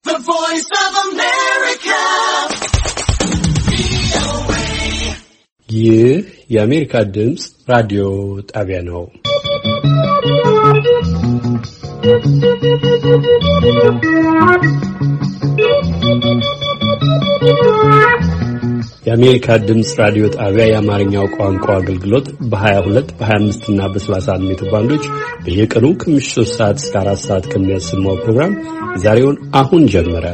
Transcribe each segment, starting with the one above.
The Voice of America. ይህ የአሜሪካ ድምጽ ራዲዮ ጣቢያ ነው። የአሜሪካ ድምጽ ራዲዮ ጣቢያ የአማርኛው ቋንቋ አገልግሎት በ22 በ25 እና በ31 ሜትር ባንዶች በየቀኑ ከምሽቱ 3 ሰዓት እስከ 4 ሰዓት ከሚያሰማው ፕሮግራም ዛሬውን አሁን ጀመረ።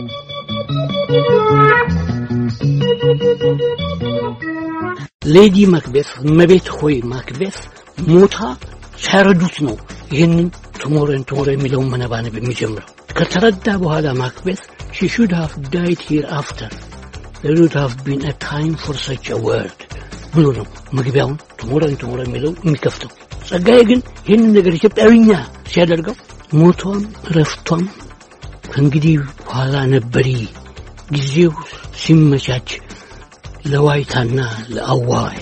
ሌዲ ማክቤት መቤት ሆይ ማክቤት ሞታ ሻረዱት ነው ይሄንን ቱሞሮ የሚለው መነባነብ የሚጀምረው። ከተረዳ በኋላ ማክቤት she should have died hereafter. There would have been a time for such a word. ብሎ ነው መግቢያውን ቱሞሮ የሚለው የሚከፍተው። ጸጋዬ ግን ይሄንን ነገር ኢትዮጵያዊኛ ሲያደርገው ሞቷም ረፍቷም ከእንግዲህ በኋላ ነበሪ ጊዜው ሲመቻች ለዋይታና ለአዋይ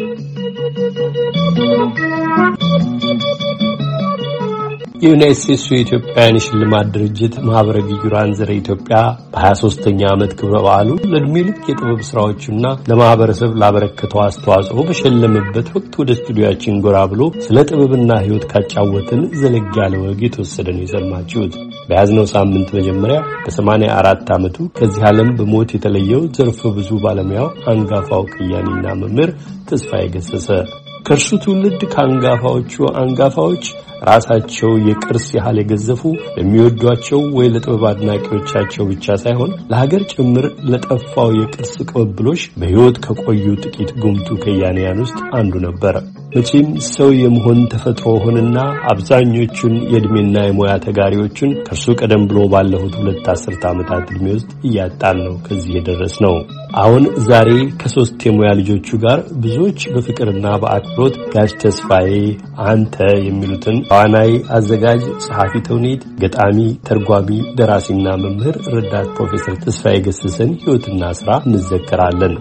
የዩናይትድ ስቴትስ የኢትዮጵያውያን ሽልማት ድርጅት ማህበረ ቢዩራን ዘረ ኢትዮጵያ በ23ኛ ዓመት ክብረ በዓሉ ለዕድሜ ልክ የጥበብ ስራዎችና ለማህበረሰብ ላበረከተው አስተዋጽኦ በሸለመበት ወቅት ወደ ስቱዲዮአችን ጎራ ብሎ ስለ ጥበብና ሕይወት ካጫወትን ዘለግ ያለ ወግ የተወሰደ ነው የሰማችሁት። በያዝነው ሳምንት መጀመሪያ በ84 ዓመቱ ከዚህ ዓለም በሞት የተለየው ዘርፈ ብዙ ባለሙያው አንጋፋው ከያኒና መምህር ተስፋዬ ገሰሰ ከእርሱ ትውልድ ከአንጋፋዎቹ አንጋፋዎች ራሳቸው የቅርስ ያህል የገዘፉ ለሚወዷቸው ወይ ለጥበብ አድናቂዎቻቸው ብቻ ሳይሆን ለሀገር ጭምር ለጠፋው የቅርስ ቅብብሎሽ በሕይወት ከቆዩ ጥቂት ጉምቱ ከያንያን ውስጥ አንዱ ነበር። መቼም ሰው የመሆን ተፈጥሮ ሆነና አብዛኞቹን የእድሜና የሙያ ተጋሪዎቹን ከእርሱ ቀደም ብሎ ባለፉት 2 አስርተ ዓመታት ዕድሜ ውስጥ እያጣን ነው ከዚህ የደረስነው። አሁን ዛሬ ከ3 የሙያ ልጆቹ ጋር ብዙዎች በፍቅርና በአክብሮት ጋሽ ተስፋዬ አንተ የሚሉትን ዋናይ፣ አዘጋጅ፣ ጸሐፊ ተውኔት፣ ገጣሚ፣ ተርጓሚ፣ ደራሲና መምህር ረዳት ፕሮፌሰር ተስፋዬ ገሰሰን ሕይወትና ሥራ እንዘከራለን።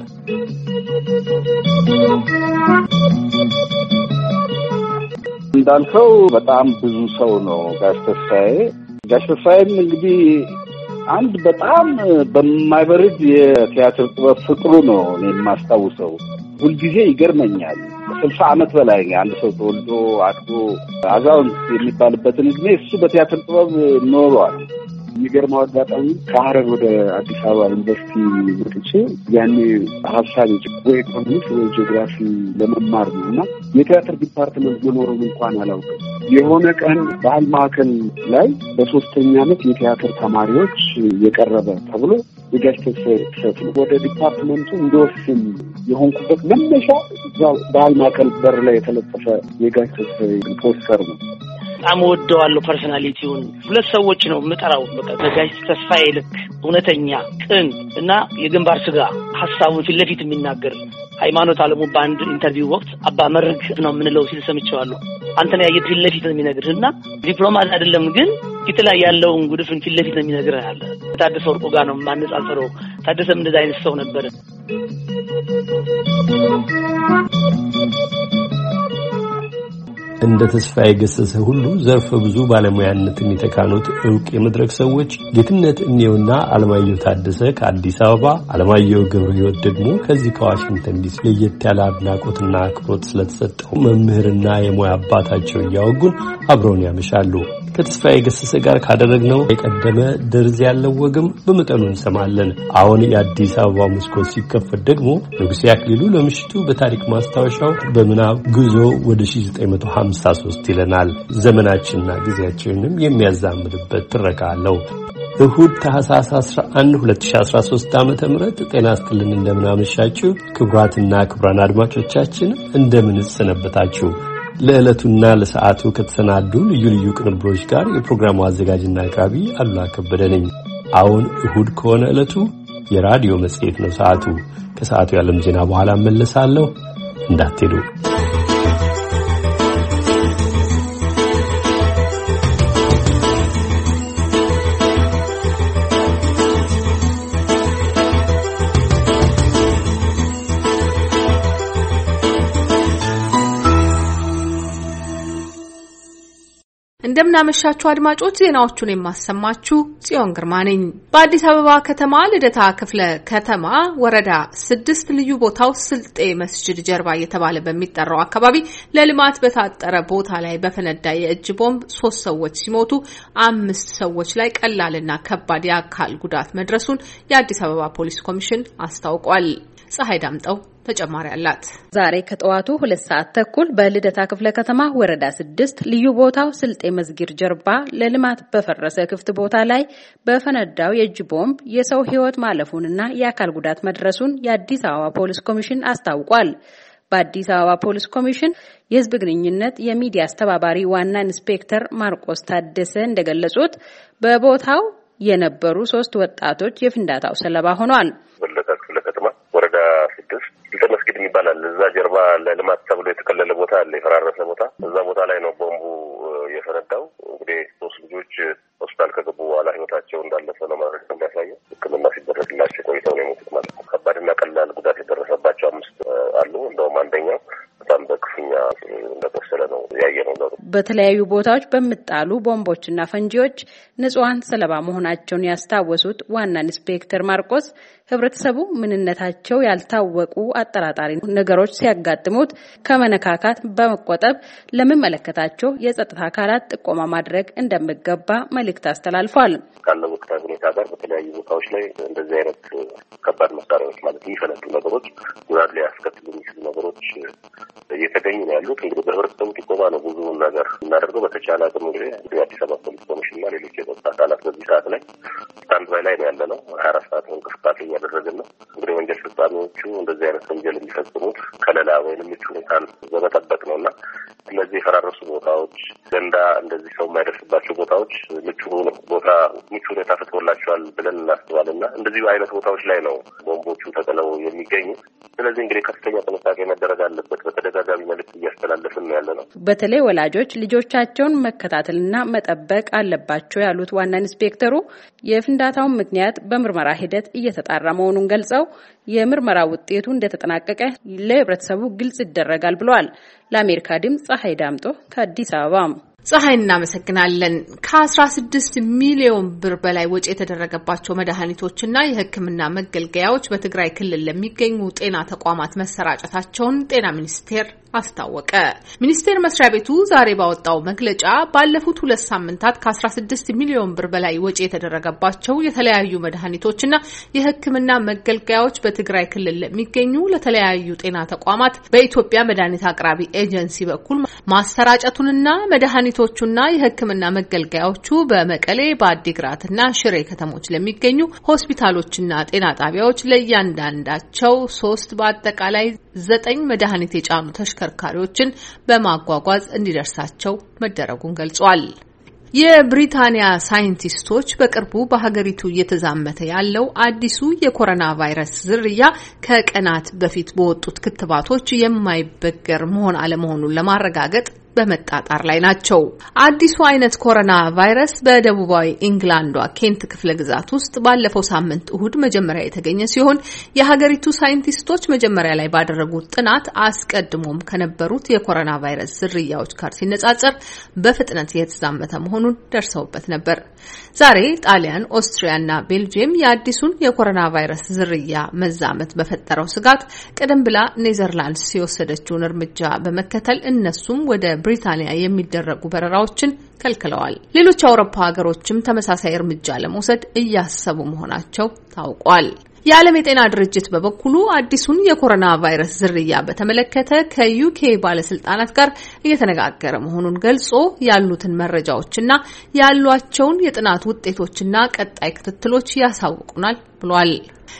እንዳልከው በጣም ብዙ ሰው ነው ጋሽ ተስፋዬም እንግዲህ አንድ በጣም በማይበርድ የቲያትር ጥበብ ፍቅሩ ነው የማስታውሰው። ሁልጊዜ ይገርመኛል። 60 ዓመት በላይ አንድ ሰው ተወልዶ አድጎ አዛውንት የሚባልበትን እድሜ እሱ በቲያትር ጥበብ ኖሯል። የሚገርመው አጋጣሚ ከሐረር ወደ አዲስ አበባ ዩኒቨርሲቲ መጥቼ ያኔ ሀሳብ ወይ ኢኮኖሚክስ ወይ ጂኦግራፊ ለመማር ነው እና የቲያትር ዲፓርትመንት መኖሩን እንኳን አላውቅም። የሆነ ቀን ባህል ማዕከል ላይ በ3ኛ ዓመት የቲያትር ተማሪዎች የቀረበ ተብሎ የጋሽ ተስፋዬ ወደ ዲፓርትመንቱ እንደወስን የሆንኩበት መነሻ ባህል ማዕከል በር ላይ የተለጠፈ የጋሽ ተስፋዬ ፖስተር ነው። በጣም ወደዋለሁ። ፐርሰናሊቲውን 2 ሰዎች ነው የምጠራው። በቃ በጋሽ ተስፋዬ ልክ እውነተኛ፣ ቅን እና የግንባር ስጋ ሐሳቡን ፊት ለፊት የሚናገር ሃይማኖት አለሙ በአንድ ኢንተርቪው ወቅት አባ መርግ ነው የምንለው ሲል ሰምቼዋለሁ። አንተን ያየ ፊት ለፊት ነው የሚነግርህና ዲፕሎማት አይደለም ግን ፊት ላይ ያለውን ጉድፍን ፊት ለፊት ነው የሚነግርህ አለ። ታደሰ ወርቁ ጋር ነው ማነጻጸረው። ታደሰም እንደዛ አይነት ሰው ነበር። እንደ ተስፋዬ ገሰሰ ሁሉ ዘርፈ ብዙ ባለሙያነትን የተካኑት ዕውቅ የመድረክ ሰዎች ጌትነት እንየውና አለማየሁ ታደሰ ከአዲስ አበባ፣ አለማየሁ ገብረ ሕይወት ደግሞ ከዚህ ከዋሽንግተን ዲሲ ለየት ያለ አድናቆትና አክብሮት ስለተሰጠው መምህርና የሙያ አባታቸው እያወጉን አብረውን ያመሻሉ። ከተስፋዬ ገሰሰ ጋር ካደረግነው የቀደመ ደርዝ ያለው ወግም በመጠኑ እንሰማለን። አሁን የአዲስ አበባ መስኮት ሲከፈት ደግሞ ንጉሴ አክሊሉ ለምሽቱ በታሪክ ማስታወሻው በምናብ ጉዞ ወደ 1953 ይለናል። ዘመናችንና ጊዜያችንንም የሚያዛምድበት ትረካ አለው። እሁድ ታህሳስ 11 2013 ዓ.ም ጤና ይስጥልን። እንደምናመሻችሁ ክቡራትና ክቡራን አድማጮቻችን እንደምን ሰነበታችሁ? ለዕለቱና ለሰዓቱ ከተሰናዱ ልዩ ልዩ ቅንብሮች ጋር የፕሮግራሙ አዘጋጅና አቅራቢ አሉላ ከበደ ነኝ። አሁን እሁድ ከሆነ ዕለቱ የራዲዮ መጽሔት ነው። ሰዓቱ ከሰዓቱ የዓለም ዜና በኋላ እመለሳለሁ። እንዳትሄዱ። እንደምናመሻችሁ አድማጮች ዜናዎቹን የማሰማችሁ ጽዮን ግርማ ነኝ። በአዲስ አበባ ከተማ ልደታ ክፍለ ከተማ ወረዳ 6 ልዩ ቦታው ስልጤ መስጂድ ጀርባ እየተባለ በሚጠራው አካባቢ ለልማት በታጠረ ቦታ ላይ በፈነዳ የእጅ ቦምብ 3 ሰዎች ሲሞቱ 5 ሰዎች ላይ ቀላልና ከባድ የአካል ጉዳት መድረሱን የአዲስ አበባ ፖሊስ ኮሚሽን አስታውቋል። ፀሐይ ዳምጠው ተጨማሪ አላት። ዛሬ ከጠዋቱ 2 ሰዓት ተኩል በልደታ ክፍለ ከተማ ወረዳ 6 ልዩ ቦታው ስልጤ መስጊድ ጀርባ ለልማት በፈረሰ ክፍት ቦታ ላይ በፈነዳው የእጅ ቦምብ የሰው ሕይወት ማለፉንና የአካል ጉዳት መድረሱን የአዲስ አበባ ፖሊስ ኮሚሽን አስታውቋል። በአዲስ አበባ ፖሊስ ኮሚሽን የሕዝብ ግንኙነት የሚዲያ አስተባባሪ ዋና ኢንስፔክተር ማርቆስ ታደሰ እንደገለጹት በቦታው የነበሩ 3 ወጣቶች የፍንዳታው ሰለባ ሆነዋል። ወረዳ 6 ስልጤ መስጊድ ይባላል። እዛ ጀርባ ለልማት ተብሎ የተከለለ ቦታ አለ፣ የፈራረሰ ቦታ። እዛ ቦታ ላይ ነው ቦምቡ የፈነዳው። እንግዲህ 3 ልጆች ሆስፒታል ከገቡ በኋላ ህይወታቸው እንዳለፈ ነው ማለት ነው የሚያሳየው። ሕክምና ሲደረግላቸው ቆይተው ነው የሞቱት ማለት ነው። ከባድና ቀላል ጉዳት የደረሰባቸው 5 አሉ። እንደውም አንደኛው በጣም በክፉኛ እንደቆሰለ ነው ያየነው። በተለያዩ ቦታዎች በሚጣሉ ቦምቦችና ፈንጂዎች ንጹሃን ሰለባ መሆናቸውን ያስታወሱት ዋና ኢንስፔክተር ማርቆስ ህብረተሰቡ ምንነታቸው ያልታወቁ አጠራጣሪ ነገሮች ሲያጋጥሙት ከመነካካት በመቆጠብ ለሚመለከታቸው የጸጥታ አካላት ጥቆማ ማድረግ እንደሚገባ መልእክት አስተላልፏል። ካለው ወቅታዊ ሁኔታ ጋር በተለያዩ ቦታዎች ላይ እንደዚህ አይነት ከባድ መሳሪያዎች ማለት የሚፈነዱ ነገሮች ጉዳት ሊያስከትሉ የሚችሉ ነገሮች እየተገኙ ነው ያሉት። እንግዲህ በህብረተሰቡ ጥቆማ ነው ብዙ ነገር እናደርገው። በተቻለ አቅም እንግዲህ የአዲስ አበባ ፖሊስ ኮሚሽንና ሌሎች የጸጥታ አካላት በዚህ ሰዓት ላይ ስታንድ ባይ ላይ ነው ያለነው። 24 ሰዓት እንቅስቃሴ እያደረግን ነው። እንግዲህ ወንጀል ፈጻሚዎቹ እንደዚህ አይነት ወንጀል የሚፈጽሙት ከለላ ወይንም ምቹ ሁኔታን በመጠበቅ ነውና እነዚህ የፈራረሱ ቦታዎች፣ ገንዳ፣ እንደዚህ ሰው የማይደርስባቸው ቦታዎች ምቹ ሁኔታ ፈጥሮላቸዋል ብለን እናስባለንና እንደዚህ አይነት ቦታዎች ላይ ነው ቦምቦቹ ተጥለው የሚገኙት። ስለዚህ እንግዲህ ከፍተኛ ጥንቃቄ መደረግ አለበት። በተደጋጋሚ መልዕክት እያስተላለፍን ነው ያለነው። በተለይ ወላጆች ልጆቻቸውን መከታተልና መጠበቅ አለባቸው ያሉት ዋና ኢንስፔክተሩ የፍንዳታውን ምክንያት በምርመራ ሂደት እየተጣራ መሆኑን ገልጸው የምርመራ ውጤቱ እንደተጠናቀቀ ለህብረተሰቡ ግልጽ ይደረጋል ብለዋል። ለአሜሪካ ድምጽ ፀሐይ ዳምጦ ከአዲስ አበባ። ፀሐይ እናመሰግናለን። ከ16 ሚሊዮን ብር በላይ ወጪ የተደረገባቸው መድኃኒቶችና የሕክምና መገልገያዎች በትግራይ ክልል ለሚገኙ ጤና ተቋማት መሰራጨታቸውን ጤና ሚኒስቴር አስታወቀ። ሚኒስቴር መስሪያ ቤቱ ዛሬ ባወጣው መግለጫ ባለፉት 2 ሳምንታት ከ16 ሚሊዮን ብር በላይ ወጪ የተደረገባቸው የተለያዩ መድኃኒቶችና የሕክምና መገልገያዎች በትግራይ ክልል ለሚገኙ ለተለያዩ ጤና ተቋማት በኢትዮጵያ መድኃኒት አቅራቢ ኤጀንሲ በኩል ማሰራጨቱንና መድኃኒቶቹና የሕክምና መገልገያዎቹ በመቀሌ በአዲግራትና ሽሬ ከተሞች ለሚገኙ ሆስፒታሎችና ጤና ጣቢያዎች ለእያንዳንዳቸው 3 በአጠቃላይ 9 መድኃኒት የጫኑ ተሽከርካሪዎችን በማጓጓዝ እንዲደርሳቸው መደረጉን ገልጿል። የብሪታንያ ሳይንቲስቶች በቅርቡ በሀገሪቱ እየተዛመተ ያለው አዲሱ የኮሮና ቫይረስ ዝርያ ከቀናት በፊት በወጡት ክትባቶች የማይበገር መሆን አለመሆኑን ለማረጋገጥ በመጣጣር ላይ ናቸው። አዲሱ አይነት ኮሮና ቫይረስ በደቡባዊ ኢንግላንዷ ኬንት ክፍለ ግዛት ውስጥ ባለፈው ሳምንት እሁድ መጀመሪያ የተገኘ ሲሆን የሀገሪቱ ሳይንቲስቶች መጀመሪያ ላይ ባደረጉት ጥናት አስቀድሞም ከነበሩት የኮሮና ቫይረስ ዝርያዎች ጋር ሲነጻጸር በፍጥነት የተዛመተ መሆኑን ደርሰውበት ነበር። ዛሬ ጣሊያን፣ ኦስትሪያና ቤልጂየም የአዲሱን የኮሮና ቫይረስ ዝርያ መዛመት በፈጠረው ስጋት ቀደም ብላ ኔዘርላንድስ የወሰደችውን እርምጃ በመከተል እነሱም ወደ ብሪታንያ የሚደረጉ በረራዎችን ከልክለዋል። ሌሎች የአውሮፓ ሀገሮችም ተመሳሳይ እርምጃ ለመውሰድ እያሰቡ መሆናቸው ታውቋል። የዓለም የጤና ድርጅት በበኩሉ አዲሱን የኮሮና ቫይረስ ዝርያ በተመለከተ ከዩኬ ባለስልጣናት ጋር እየተነጋገረ መሆኑን ገልጾ ያሉትን መረጃዎችና ያሏቸውን የጥናት ውጤቶችና ቀጣይ ክትትሎች ያሳውቁናል ብሏል።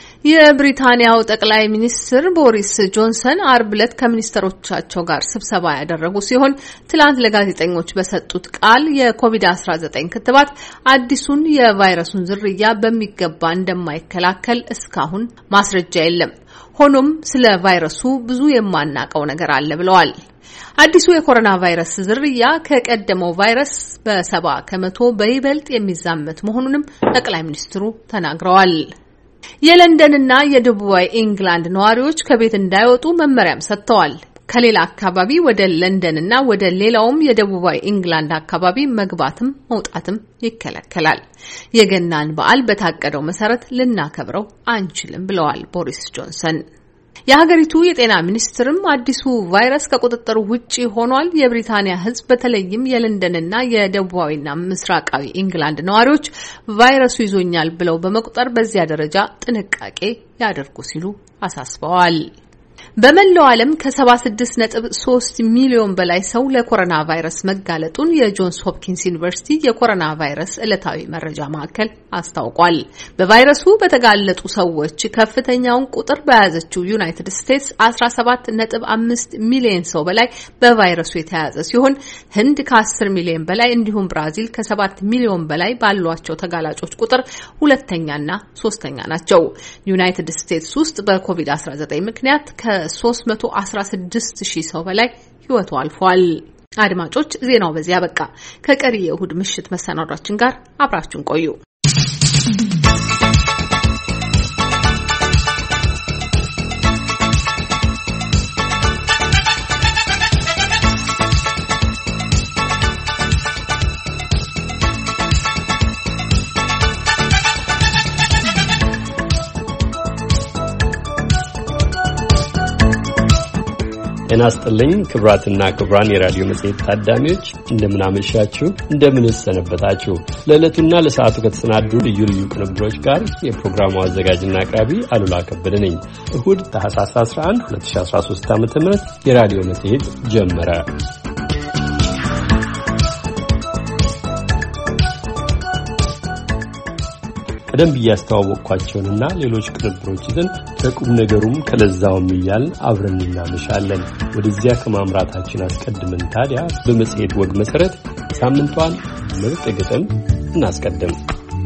የብሪታንያው ጠቅላይ ሚኒስትር ቦሪስ ጆንሰን አርብ ዕለት ከሚኒስትሮቻቸው ጋር ስብሰባ ያደረጉ ሲሆን ትላንት ለጋዜጠኞች በሰጡት ቃል የኮቪድ-19 ክትባት አዲሱን የቫይረሱን ዝርያ በሚገባ እንደማይከላከል እስካሁን ማስረጃ የለም። ሆኖም ስለ ቫይረሱ ብዙ የማናውቀው ነገር አለ ብለዋል። አዲሱ የኮሮና ቫይረስ ዝርያ ከቀደመው ቫይረስ በ70 ከመቶ በይበልጥ የሚዛመት መሆኑንም ጠቅላይ ሚኒስትሩ ተናግረዋል። የለንደንና የደቡባዊ ኢንግላንድ ነዋሪዎች ከቤት እንዳይወጡ መመሪያም ሰጥተዋል። ከሌላ አካባቢ ወደ ለንደን እና ወደ ሌላውም የደቡባዊ ኢንግላንድ አካባቢ መግባትም መውጣትም ይከለከላል። የገናን በዓል በታቀደው መሰረት ልናከብረው አንችልም ብለዋል ቦሪስ ጆንሰን። የሀገሪቱ የጤና ሚኒስትርም አዲሱ ቫይረስ ከቁጥጥር ውጪ ሆኗል፣ የብሪታንያ ሕዝብ በተለይም የለንደንና የደቡባዊና ምስራቃዊ ኢንግላንድ ነዋሪዎች ቫይረሱ ይዞኛል ብለው በመቁጠር በዚያ ደረጃ ጥንቃቄ ያደርጉ ሲሉ አሳስበዋል። በመላው ዓለም ከ76.3 ሚሊዮን በላይ ሰው ለኮሮና ቫይረስ መጋለጡን የጆንስ ሆፕኪንስ ዩኒቨርሲቲ የኮሮና ቫይረስ ዕለታዊ መረጃ ማዕከል አስታውቋል። በቫይረሱ በተጋለጡ ሰዎች ከፍተኛውን ቁጥር በያዘችው ዩናይትድ ስቴትስ 17.5 ሚሊዮን ሰው በላይ በቫይረሱ የተያዘ ሲሆን ህንድ ከ10 ሚሊዮን በላይ እንዲሁም ብራዚል ከ7 ሚሊዮን በላይ ባሏቸው ተጋላጮች ቁጥር ሁለተኛና ሶስተኛ ናቸው። ዩናይትድ ስቴትስ ውስጥ በኮቪድ-19 ምክንያት ከ316,000 ሰው በላይ ህይወቱ አልፏል። አድማጮች ዜናው በዚያ በቃ። ከቀሪ የእሁድ ምሽት መሰናዷችን ጋር አብራችሁን ቆዩ። ጤና ይስጥልኝ ክቡራትና ክቡራን የራዲዮ መጽሔት ታዳሚዎች እንደምን አመሻችሁ፣ እንደምን ሰነበታችሁ። ለዕለቱና ለሰዓቱ ከተሰናዱ ልዩ ልዩ ቅንብሮች ጋር የፕሮግራሙ አዘጋጅና አቅራቢ አሉላ ከበደ ነኝ። እሁድ ታህሳስ 11 2013 ዓ.ም የራዲዮ መጽሔት ጀመረ። ቀደም ብዬ ያስተዋወቅኳቸውንና ሌሎች ቅንብሮች ይዘን ከቁም ነገሩም ከለዛውም እያልን አብረን እናመሻለን። ወደዚያ ከማምራታችን አስቀድመን ታዲያ በመጽሔት ወግ መሰረት ሳምንቷን ምርጥ ግጥም እናስቀድም።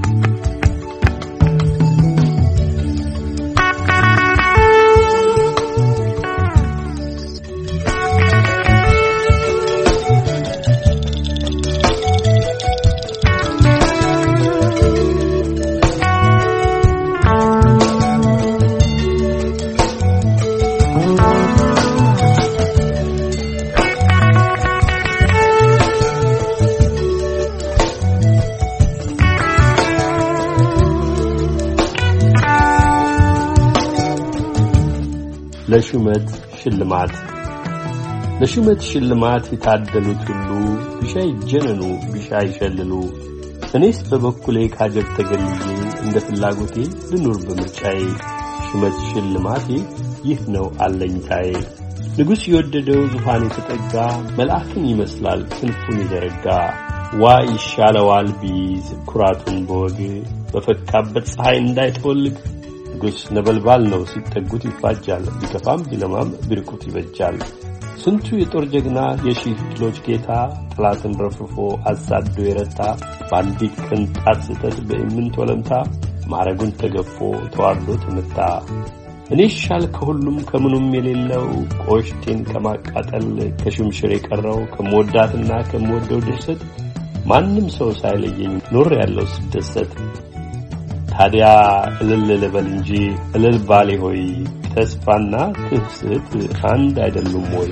ለሹመት ሽልማት የታደሉት ሁሉ ቢሻ ይጀነኑ ቢሻ ይሸልሉ። እኔስ በበኩሌ ካጀብ ተገልዬ እንደ ፍላጎቴ ልኑር በምርጫዬ። ሹመት ሽልማቴ ይህ ነው አለኝታዬ። ንጉሥ የወደደው ዙፋን የተጠጋ መልአክን ይመስላል ክንፉን ይዘረጋ። ዋ ይሻለዋል ቢይዝ ኩራቱን በወግ በፈካበት ፀሐይ እንዳይጠወልግ። ንጉሥ ነበልባል ነው ሲጠጉት ይፋጃል፣ ቢከፋም ቢለማም ቢርቁት ይበጃል። ስንቱ የጦር ጀግና የሺህ ድሎች ጌታ ጠላትን ረፍርፎ አሳዶ የረታ በአንዲት ቅንጣት ስህተት በኢምንት ወለምታ ማዕረጉን ተገፎ ተዋርዶ ተመታ። እኔ ሻል ከሁሉም ከምኑም የሌለው ቆሽቴን ከማቃጠል ከሽምሽር የቀረው ከመወዳትና ከመወደው ድርሰት ማንም ሰው ሳይለየኝ ኖር ያለው ስደሰት። ታዲያ እልል ልበል እንጂ እልል ባሌ ሆይ ተስፋና ትፍስት አንድ አይደሉም ወይ?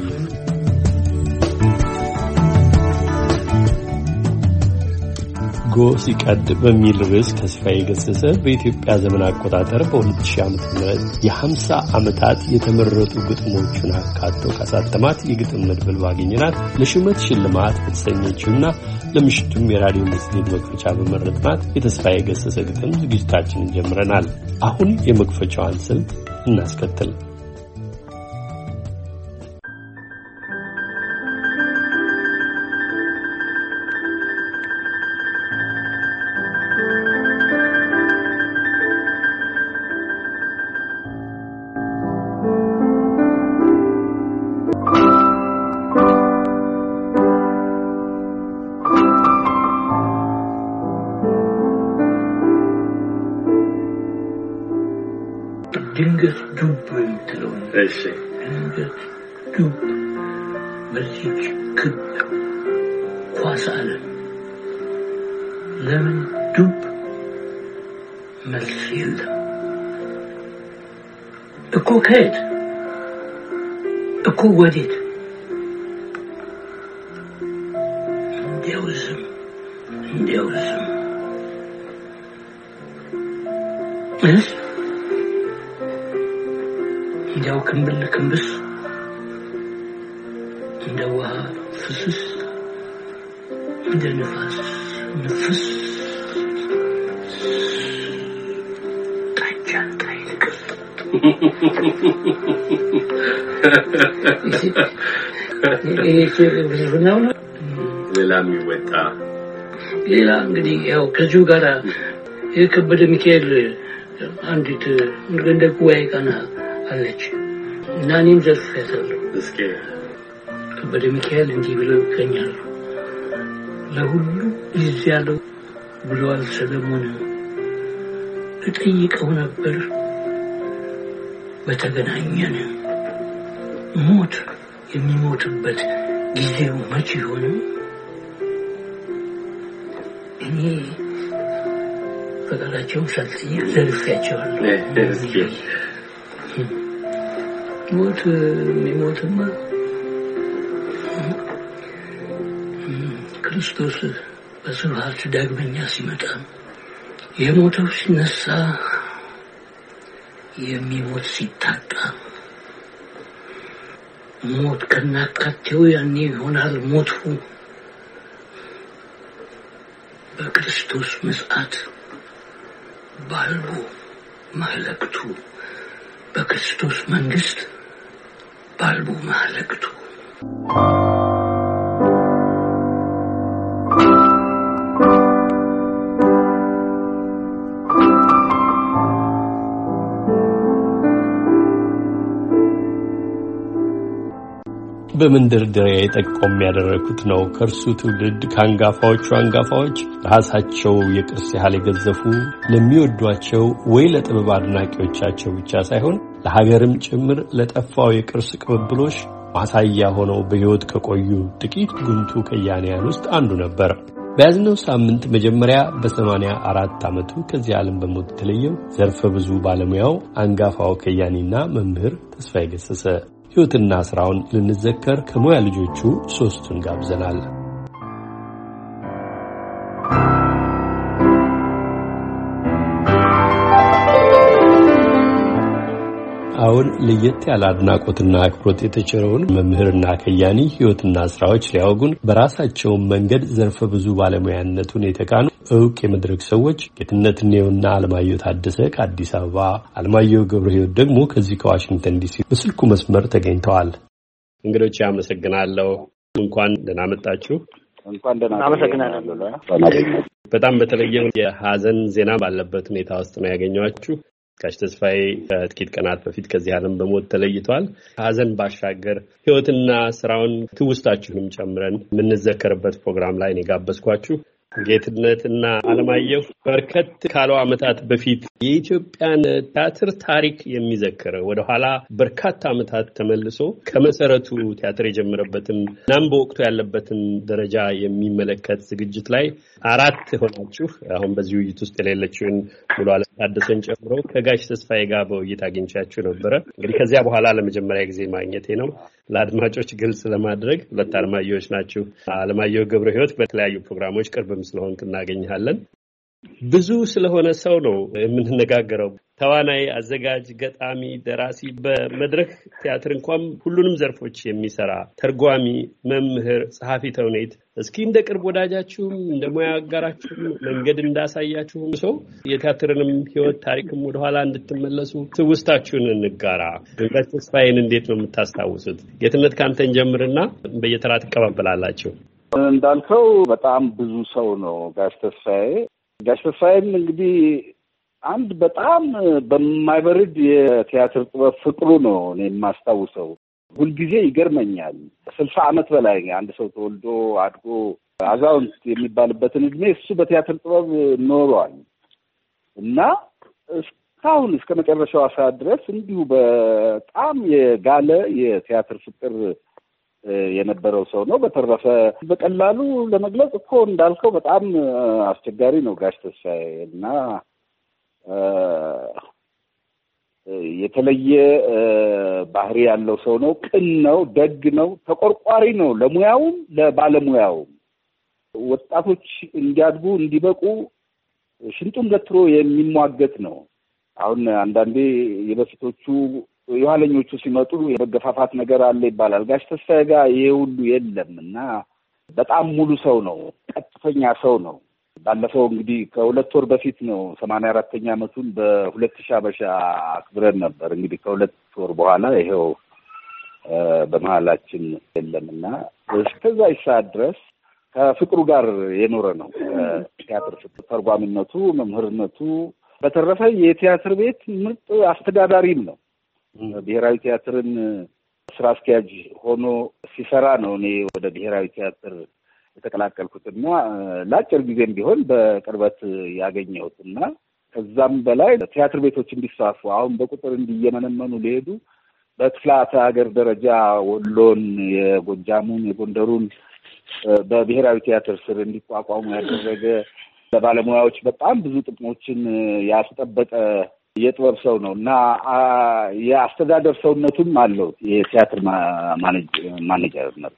ጎህ ሲቀድ በሚል ርዕስ ተስፋዬ ገሰሰ በኢትዮጵያ ዘመን አቆጣጠር በ2000 ዓ.ም የ50 ዓመታት የተመረጡ ግጥሞቹን አካቶ ካሳተማት የግጥም መድብል ባገኘናት ለሹመት ሽልማት በተሰኘችውና ለምሽቱም የራዲዮ መጽሔት መክፈቻ በመረጥናት የተስፋዬ ገሰሰ ግጥም ዝግጅታችንን ጀምረናል። አሁን የመክፈቻዋን ስልት እናስከትል። ድንገት ዱብ ትለው ድንገት ዱብ በዚች ክብ ኳስ አለ። ለምን ዱብ መልስ የለም እኮ ከየት እኮ ወዴት እንዲያው ክንብስ እንደ ውሃ ፍስስ እንደ ንፋስ ንፍስ ሌላ እንግዲህ ያው ከዚሁ ጋር የከበደ ሚካኤል አንዲት እንደ ጉባኤ ቀና አለች እና እኔም ዘርፌያታለሁ። እስኪ ከበደ ሚካኤል እንዲህ ብለው ይገኛሉ። ለሁሉ ጊዜ ያለው ብለዋል ሰለሞን። እጠይቀው ነበር በተገናኘን ሞት የሚሞትበት ጊዜው መቼ ይሆን? እኔ ፈቃዳቸውን ሳልጠይቅ ዘርፌያቸዋለሁ። ሞት የሚሞትማ ክርስቶስ በስብሐት ዳግመኛ ሲመጣ የሞተው ሲነሳ የሚሞት ሲታጣ ሞት ከናካቴው ያኔ ይሆናል ሞቱ በክርስቶስ ምጽአት ባልቡ ማህለቅቱ በክርስቶስ መንግስት ባልቡ ማህለቅቱ በመንደርደሪያ የጠቆም ያደረኩት ነው። ከርሱ ትውልድ ካንጋፋዎቹ አንጋፋዎች ራሳቸው የቅርስ ያህል የገዘፉ ለሚወዷቸው ወይ ለጥበብ አድናቂዎቻቸው ብቻ ሳይሆን ለሀገርም ጭምር ለጠፋው የቅርስ ቅብብሎሽ ማሳያ ሆነው በሕይወት ከቆዩ ጥቂት ጉምቱ ከያንያን ውስጥ አንዱ ነበር። በያዝነው ሳምንት መጀመሪያ በ84 ዓመቱ ከዚህ ዓለም በሞት የተለየው ዘርፈ ብዙ ባለሙያው አንጋፋው ከያኒና መምህር ተስፋዬ ገሰሰ ሕይወትና ሥራውን ልንዘከር ከሙያ ልጆቹ ሦስቱን ጋብዘናል። አሁን ለየት ያለ አድናቆትና አክብሮት የተቸረውን መምህርና ከያኒ ሕይወትና ሥራዎች ሊያወጉን በራሳቸው መንገድ ዘርፈ ብዙ ባለሙያነቱን የተካኑ ዕውቅ የመድረክ ሰዎች ጌትነት እንየውና አለማየሁ ታደሰ ከአዲስ አበባ፣ አለማየሁ ገብረ ሕይወት ደግሞ ከዚህ ከዋሽንግተን ዲሲ በስልኩ መስመር ተገኝተዋል። እንግዶች አመሰግናለሁ። እንኳን ደህና መጣችሁ። እንኳን ደህና አመሰግናለሁ። በጣም በተለየ የሐዘን ዜና ባለበት ሁኔታ ውስጥ ነው ያገኘኋችሁ። ጋሽ ተስፋዬ ከጥቂት ቀናት በፊት ከዚህ ዓለም በሞት ተለይቷል። ሐዘን ባሻገር ሕይወትና ሥራውን ትውስታችሁንም ጨምረን የምንዘከርበት ፕሮግራም ላይ ነው የጋበዝኳችሁ። ጌትነትና አለማየሁ በርከት ካለው ዓመታት በፊት የኢትዮጵያን ቲያትር ታሪክ የሚዘክር ወደኋላ በርካታ ዓመታት ተመልሶ ከመሰረቱ ቲያትር የጀመረበትን እናም በወቅቱ ያለበትን ደረጃ የሚመለከት ዝግጅት ላይ አራት ሆናችሁ አሁን በዚህ ውይይት ውስጥ የሌለችውን ሙሉ ዓለም ታደሰን ጨምሮ ከጋሽ ተስፋዬ ጋር በውይይት አግኝቻችሁ ነበረ። እንግዲህ ከዚያ በኋላ ለመጀመሪያ ጊዜ ማግኘቴ ነው። ለአድማጮች ግልጽ ለማድረግ ሁለት አለማየሁዎች ናችሁ። አለማየሁ ገብረ ሕይወት በተለያዩ ፕሮግራሞች ቅርብም ስለሆንክ እናገኝሃለን። ብዙ ስለሆነ ሰው ነው የምንነጋገረው። ተዋናይ፣ አዘጋጅ፣ ገጣሚ፣ ደራሲ፣ በመድረክ ቲያትር እንኳን ሁሉንም ዘርፎች የሚሰራ ተርጓሚ፣ መምህር፣ ጸሐፊ ተውኔት። እስኪ እንደ ቅርብ ወዳጃችሁም እንደ ሙያ አጋራችሁም መንገድ እንዳሳያችሁም ሰው የቲያትርንም ሕይወት ታሪክም ወደኋላ እንድትመለሱ ትውስታችሁን እንጋራ። ጋሽ ተስፋዬን እንዴት ነው የምታስታውሱት? ጌትነት ካንተን ጀምርና በየተራ ትቀባበላላችሁ። እንዳልከው በጣም ብዙ ሰው ነው ጋሽ ተስፋዬ። ጋሽ ተስፋዬም እንግዲህ አንድ በጣም በማይበርድ የቲያትር ጥበብ ፍቅሩ ነው እኔ የማስታውሰው። ሁልጊዜ ይገርመኛል። 60 ዓመት በላይ አንድ ሰው ተወልዶ አድጎ አዛውንት የሚባልበትን እድሜ እሱ በቲያትር ጥበብ ኖሯል እና እስካሁን እስከ መጨረሻው ሰዓት ድረስ እንዲሁ በጣም የጋለ የቲያትር ፍቅር የነበረው ሰው ነው። በተረፈ በቀላሉ ለመግለጽ እኮ እንዳልከው በጣም አስቸጋሪ ነው ጋሽ ተስፋዬ እና የተለየ ባህሪ ያለው ሰው ነው። ቅን ነው፣ ደግ ነው፣ ተቆርቋሪ ነው ለሙያውም ለባለሙያውም። ወጣቶች እንዲያድጉ እንዲበቁ ሽንጡን ገትሮ የሚሟገት ነው አሁን አንዳንዴ የበፊቶቹ የኋለኞቹ ሲመጡ የመገፋፋት ነገር አለ ይባላል። ጋሽ ተስፋዬ ጋር ይሄ ሁሉ የለምና በጣም ሙሉ ሰው ነው፣ ቀጥተኛ ሰው ነው። ባለፈው እንግዲህ ከሁለት ወር በፊት ነው 84ኛ ዓመቱን በ2000 አበሻ አክብረን ነበር። እንግዲህ ከሁለት ወር በኋላ ይሄው በመሀላችን የለምና እስከዛ ሰዓት ድረስ ከፍቅሩ ጋር የኖረ ነው። ቲያትር ተርጓሚነቱ፣ መምህርነቱ፣ በተረፈ የቲያትር ቤት ምርጥ አስተዳዳሪም ነው። ብሔራዊ ቲያትርን ስራ አስኪያጅ ሆኖ ሲሰራ ነው እኔ ወደ ብሔራዊ ቲያትር የተቀላቀልኩትና ለአጭር ጊዜም ቢሆን በቅርበት ያገኘሁትና ከዛም በላይ ቲያትር ቤቶች እንዲስፋፉ አሁን በቁጥር እንዲየመነመኑ ሊሄዱ በክፍላተ ሀገር ደረጃ ወሎን፣ የጎጃሙን፣ የጎንደሩን በብሔራዊ ቲያትር ስር እንዲቋቋሙ ያደረገ ለባለሙያዎች በጣም ብዙ ጥቅሞችን ያስጠበቀ የጥበብ ሰው ነው እና የአስተዳደር ሰውነቱም አለው። የቲያትር ማኔጀር ነው።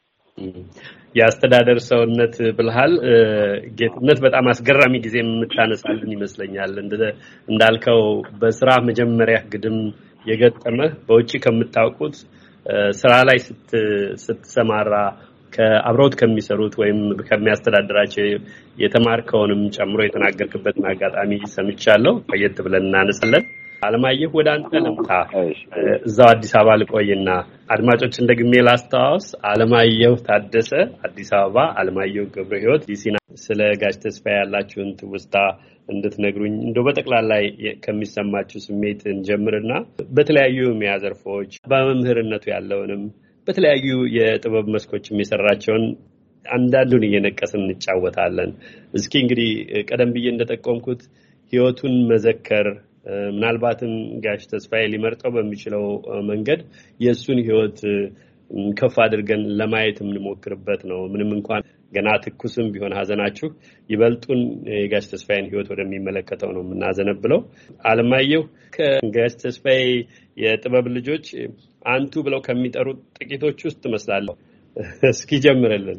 የአስተዳደር ሰውነት ብልሃል ጌትነት በጣም አስገራሚ ጊዜ የምታነሳልን ይመስለኛል። እንዳልከው በስራ መጀመሪያ ግድም የገጠመህ በውጪ ከምታውቁት ስራ ላይ ስትሰማራ ከአብረውት ከሚሰሩት ወይም ከሚያስተዳድራቸው የተማርከውንም ጨምሮ የተናገርክበትን አጋጣሚ ሰምቻለሁ። ቆየት ብለን እናነሳለን። አለማየሁ ወደ አንተ ልምጣ። እዛው አዲስ አበባ ልቆይና አድማጮች እንደግሜ ላስተዋውስ። አለማየሁ ታደሰ አዲስ አበባ፣ አለማየሁ ገብረ ሕይወት ዲሲና። ስለ ጋሽ ተስፋዬ ያላችሁን ትውስታ እንድትነግሩኝ እንደው በጠቅላላ ከሚሰማችሁ ስሜት እንጀምርና በተለያዩ ሙያ ዘርፎች በመምህርነቱ ያለውንም በተለያዩ የጥበብ መስኮችም የሰራቸውን አንዳንዱን እየነቀስን እንጫወታለን። እስኪ እንግዲህ ቀደም ብዬ እንደጠቆምኩት ህይወቱን መዘከር ምናልባትም ጋሽ ተስፋዬ ሊመርጠው በሚችለው መንገድ የእሱን ህይወት ከፍ አድርገን ለማየት የምንሞክርበት ነው። ምንም እንኳን ገና ትኩስም ቢሆን ሀዘናችሁ ይበልጡን የጋሽ ተስፋዬን ህይወት ወደሚመለከተው ነው የምናዘነብለው። አለማየሁ ከጋሽ ተስፋዬ የጥበብ ልጆች አንቱ ብለው ከሚጠሩት ጥቂቶች ውስጥ ትመስላለህ። እስኪ ጀምርልን።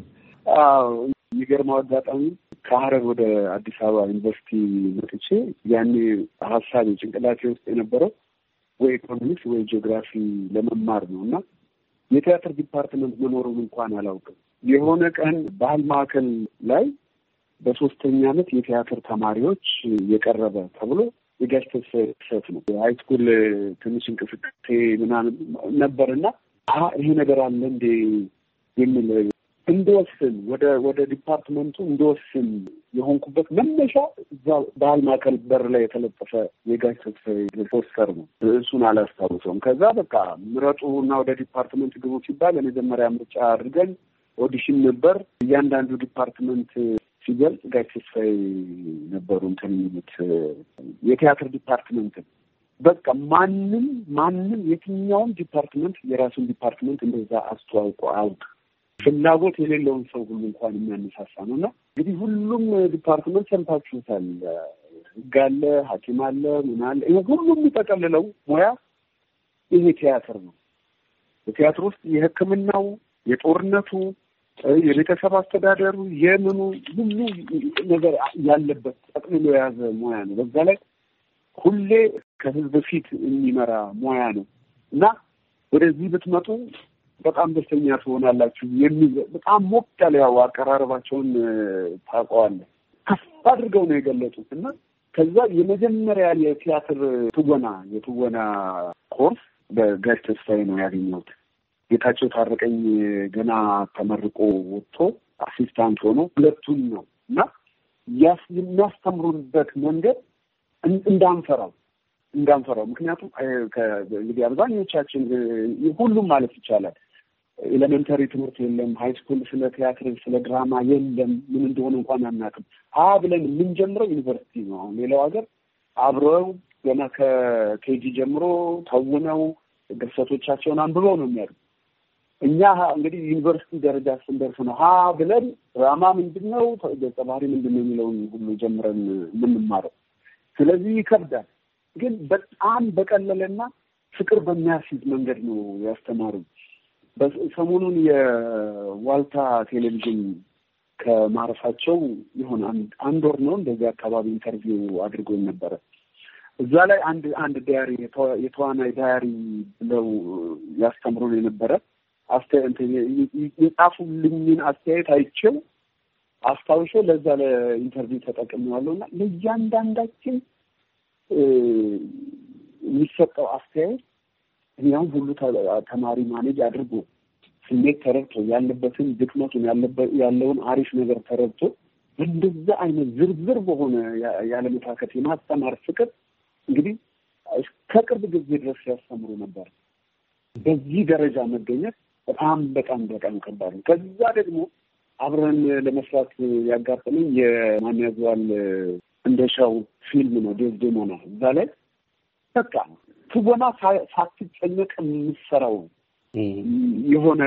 የሚገርመው አጋጣሚ ከሀረር ወደ አዲስ አበባ ዩኒቨርሲቲ መጥቼ ያኔ ሀሳቤ ጭንቅላቴ ውስጥ የነበረው ወይ ኢኮኖሚክስ ወይ ጂኦግራፊ ለመማር ነው እና የቲያትር ዲፓርትመንት መኖሩን እንኳን አላውቅም። የሆነ ቀን ባህል ማዕከል ላይ በ3ኛ ዓመት የቲያትር ተማሪዎች የቀረበ ተብሎ የጋሽ ተስፋዬ ሰት ነው ሃይስኩል ትንሽ እንቅስቃሴ ምናምን ነበርና ይሄ ነገር አለ እንዴ የሚል እንደወስን ወደ ዲፓርትመንቱ እንደወስን የሆንኩበት መነሻ እዛ ባህል ማዕከል በር ላይ የተለጠፈ የጋሽ ተስፋዬ ፖስተር ነው። እሱን አላስታውሰውም። ከዛ በቃ ምረጡ እና ወደ ዲፓርትመንት ግቡ ሲባል የመጀመሪያ ምርጫ አድርገን ኦዲሽን ነበር። እያንዳንዱ ዲፓርትመንት ሲገልጽ ጋሽ ተስፋዬ ነበሩ እንትን የሚሉት የቲያትር ዲፓርትመንት። በቃ ማንም የትኛውም ዲፓርትመንት የራሱን ዲፓርትመንት እንደዛ አስተዋውቆ አውቅ ፍላጎት የሌለውን ሰው ሁሉ እንኳን የሚያነሳሳ ነው እና እንግዲህ ሁሉም ዲፓርትመንት ሰምታችሁታል። ሕግ አለ፣ ሐኪም አለ፣ ምን አለ። ይሄ ሁሉም የሚጠቀልለው ሙያ ይሄ ቲያትር ነው። በቲያትር ውስጥ የሕክምናው፣ የጦርነቱ፣ የቤተሰብ አስተዳደሩ፣ የምኑ ሁሉ ነገር ያለበት ጠቅልሎ የያዘ ሙያ ነው። በዛ ላይ ሁሌ ከህዝብ ፊት የሚመራ ሙያ ነው እና ወደዚህ ብትመጡ በጣም ደስተኛ ትሆናላችሁ የሚል በጣም ሞቅ ያለ ያው አቀራረባቸውን ታውቀዋለህ። ከፍ አድርገው ነው የገለጹት እና ከዛ የመጀመሪያ የቲያትር የትወና ኮርስ በጋሽ ተስፋዬ ነው ያገኘሁት። ጌታቸው ታረቀኝ ገና ተመርቆ ወጥቶ አሲስታንት ሆኖ ሁለቱን ነው እና የሚያስተምሩበት መንገድ እንዳንፈራው ምክንያቱም እንግዲህ አብዛኞቻችን ሁሉም ማለት ይቻላል ኤሌመንተሪ ትምህርት የለም፣ ሃይስኩል ስለ ቲያትር ስለ ድራማ የለም፣ ምን እንደሆነ እንኳን አናውቅም። ብለን የምንጀምረው ዩኒቨርሲቲ ነው። አሁን ሌላው ሀገር አብረው ገና ከኬጂ ጀምሮ ተውነው ድርሰቶቻቸውን አንብበው ነው የሚያደርጉት። እኛ እንግዲህ ዩኒቨርሲቲ ደረጃ ስንደርስ ነው ብለን ድራማ ምንድነው ገጸ ባህሪ ምንድነው የሚለውን ሁሉ ጀምረን የምንማረው። ስለዚህ ይከብዳል። ግን በጣም በቀለለና ፍቅር በሚያስይዝ መንገድ ነው ያስተማሩኝ። ሰሞኑን የዋልታ ቴሌቪዥን ከማረፋቸው ይሆን አንድ ወር ነው እንደዚህ አካባቢ ኢንተርቪው አድርጎኝ ነበረ። እዛ ላይ አንድ ዳያሪ የተዋናይ ዳያሪ ብለው ያስተምሩን የነበረ አስተያየት የጻፉልኝን አስተያየት አይቼው አስታውሾ ለዛ ለኢንተርቪው ተጠቅሜዋለሁና ለእያንዳንዳችን የሚሰጠው አስተያየት ያው ሁሉ ተማሪ ማኔጅ አድርጎ ስሜት ተረድቶ ያለበትን ድክመቱን ያለውን አሪፍ ነገር ተረድቶ እንደዛ አይነት ዝርዝር በሆነ ያለመታከት የማስተማር ፍቅር እንግዲህ ከቅርብ ጊዜ ድረስ ያስተምሩ ነበር። በዚህ ደረጃ መገኘት በጣም ከባድ ነው። ከዛ ደግሞ አብረን ለመስራት ያጋጠመኝ የማን ያዘዋል እንደሻው ፊልም ነው ዴዝዴሞና። እዛ ላይ በቃ ትወና ሳትጨነቅ የምትሰራው የሆነ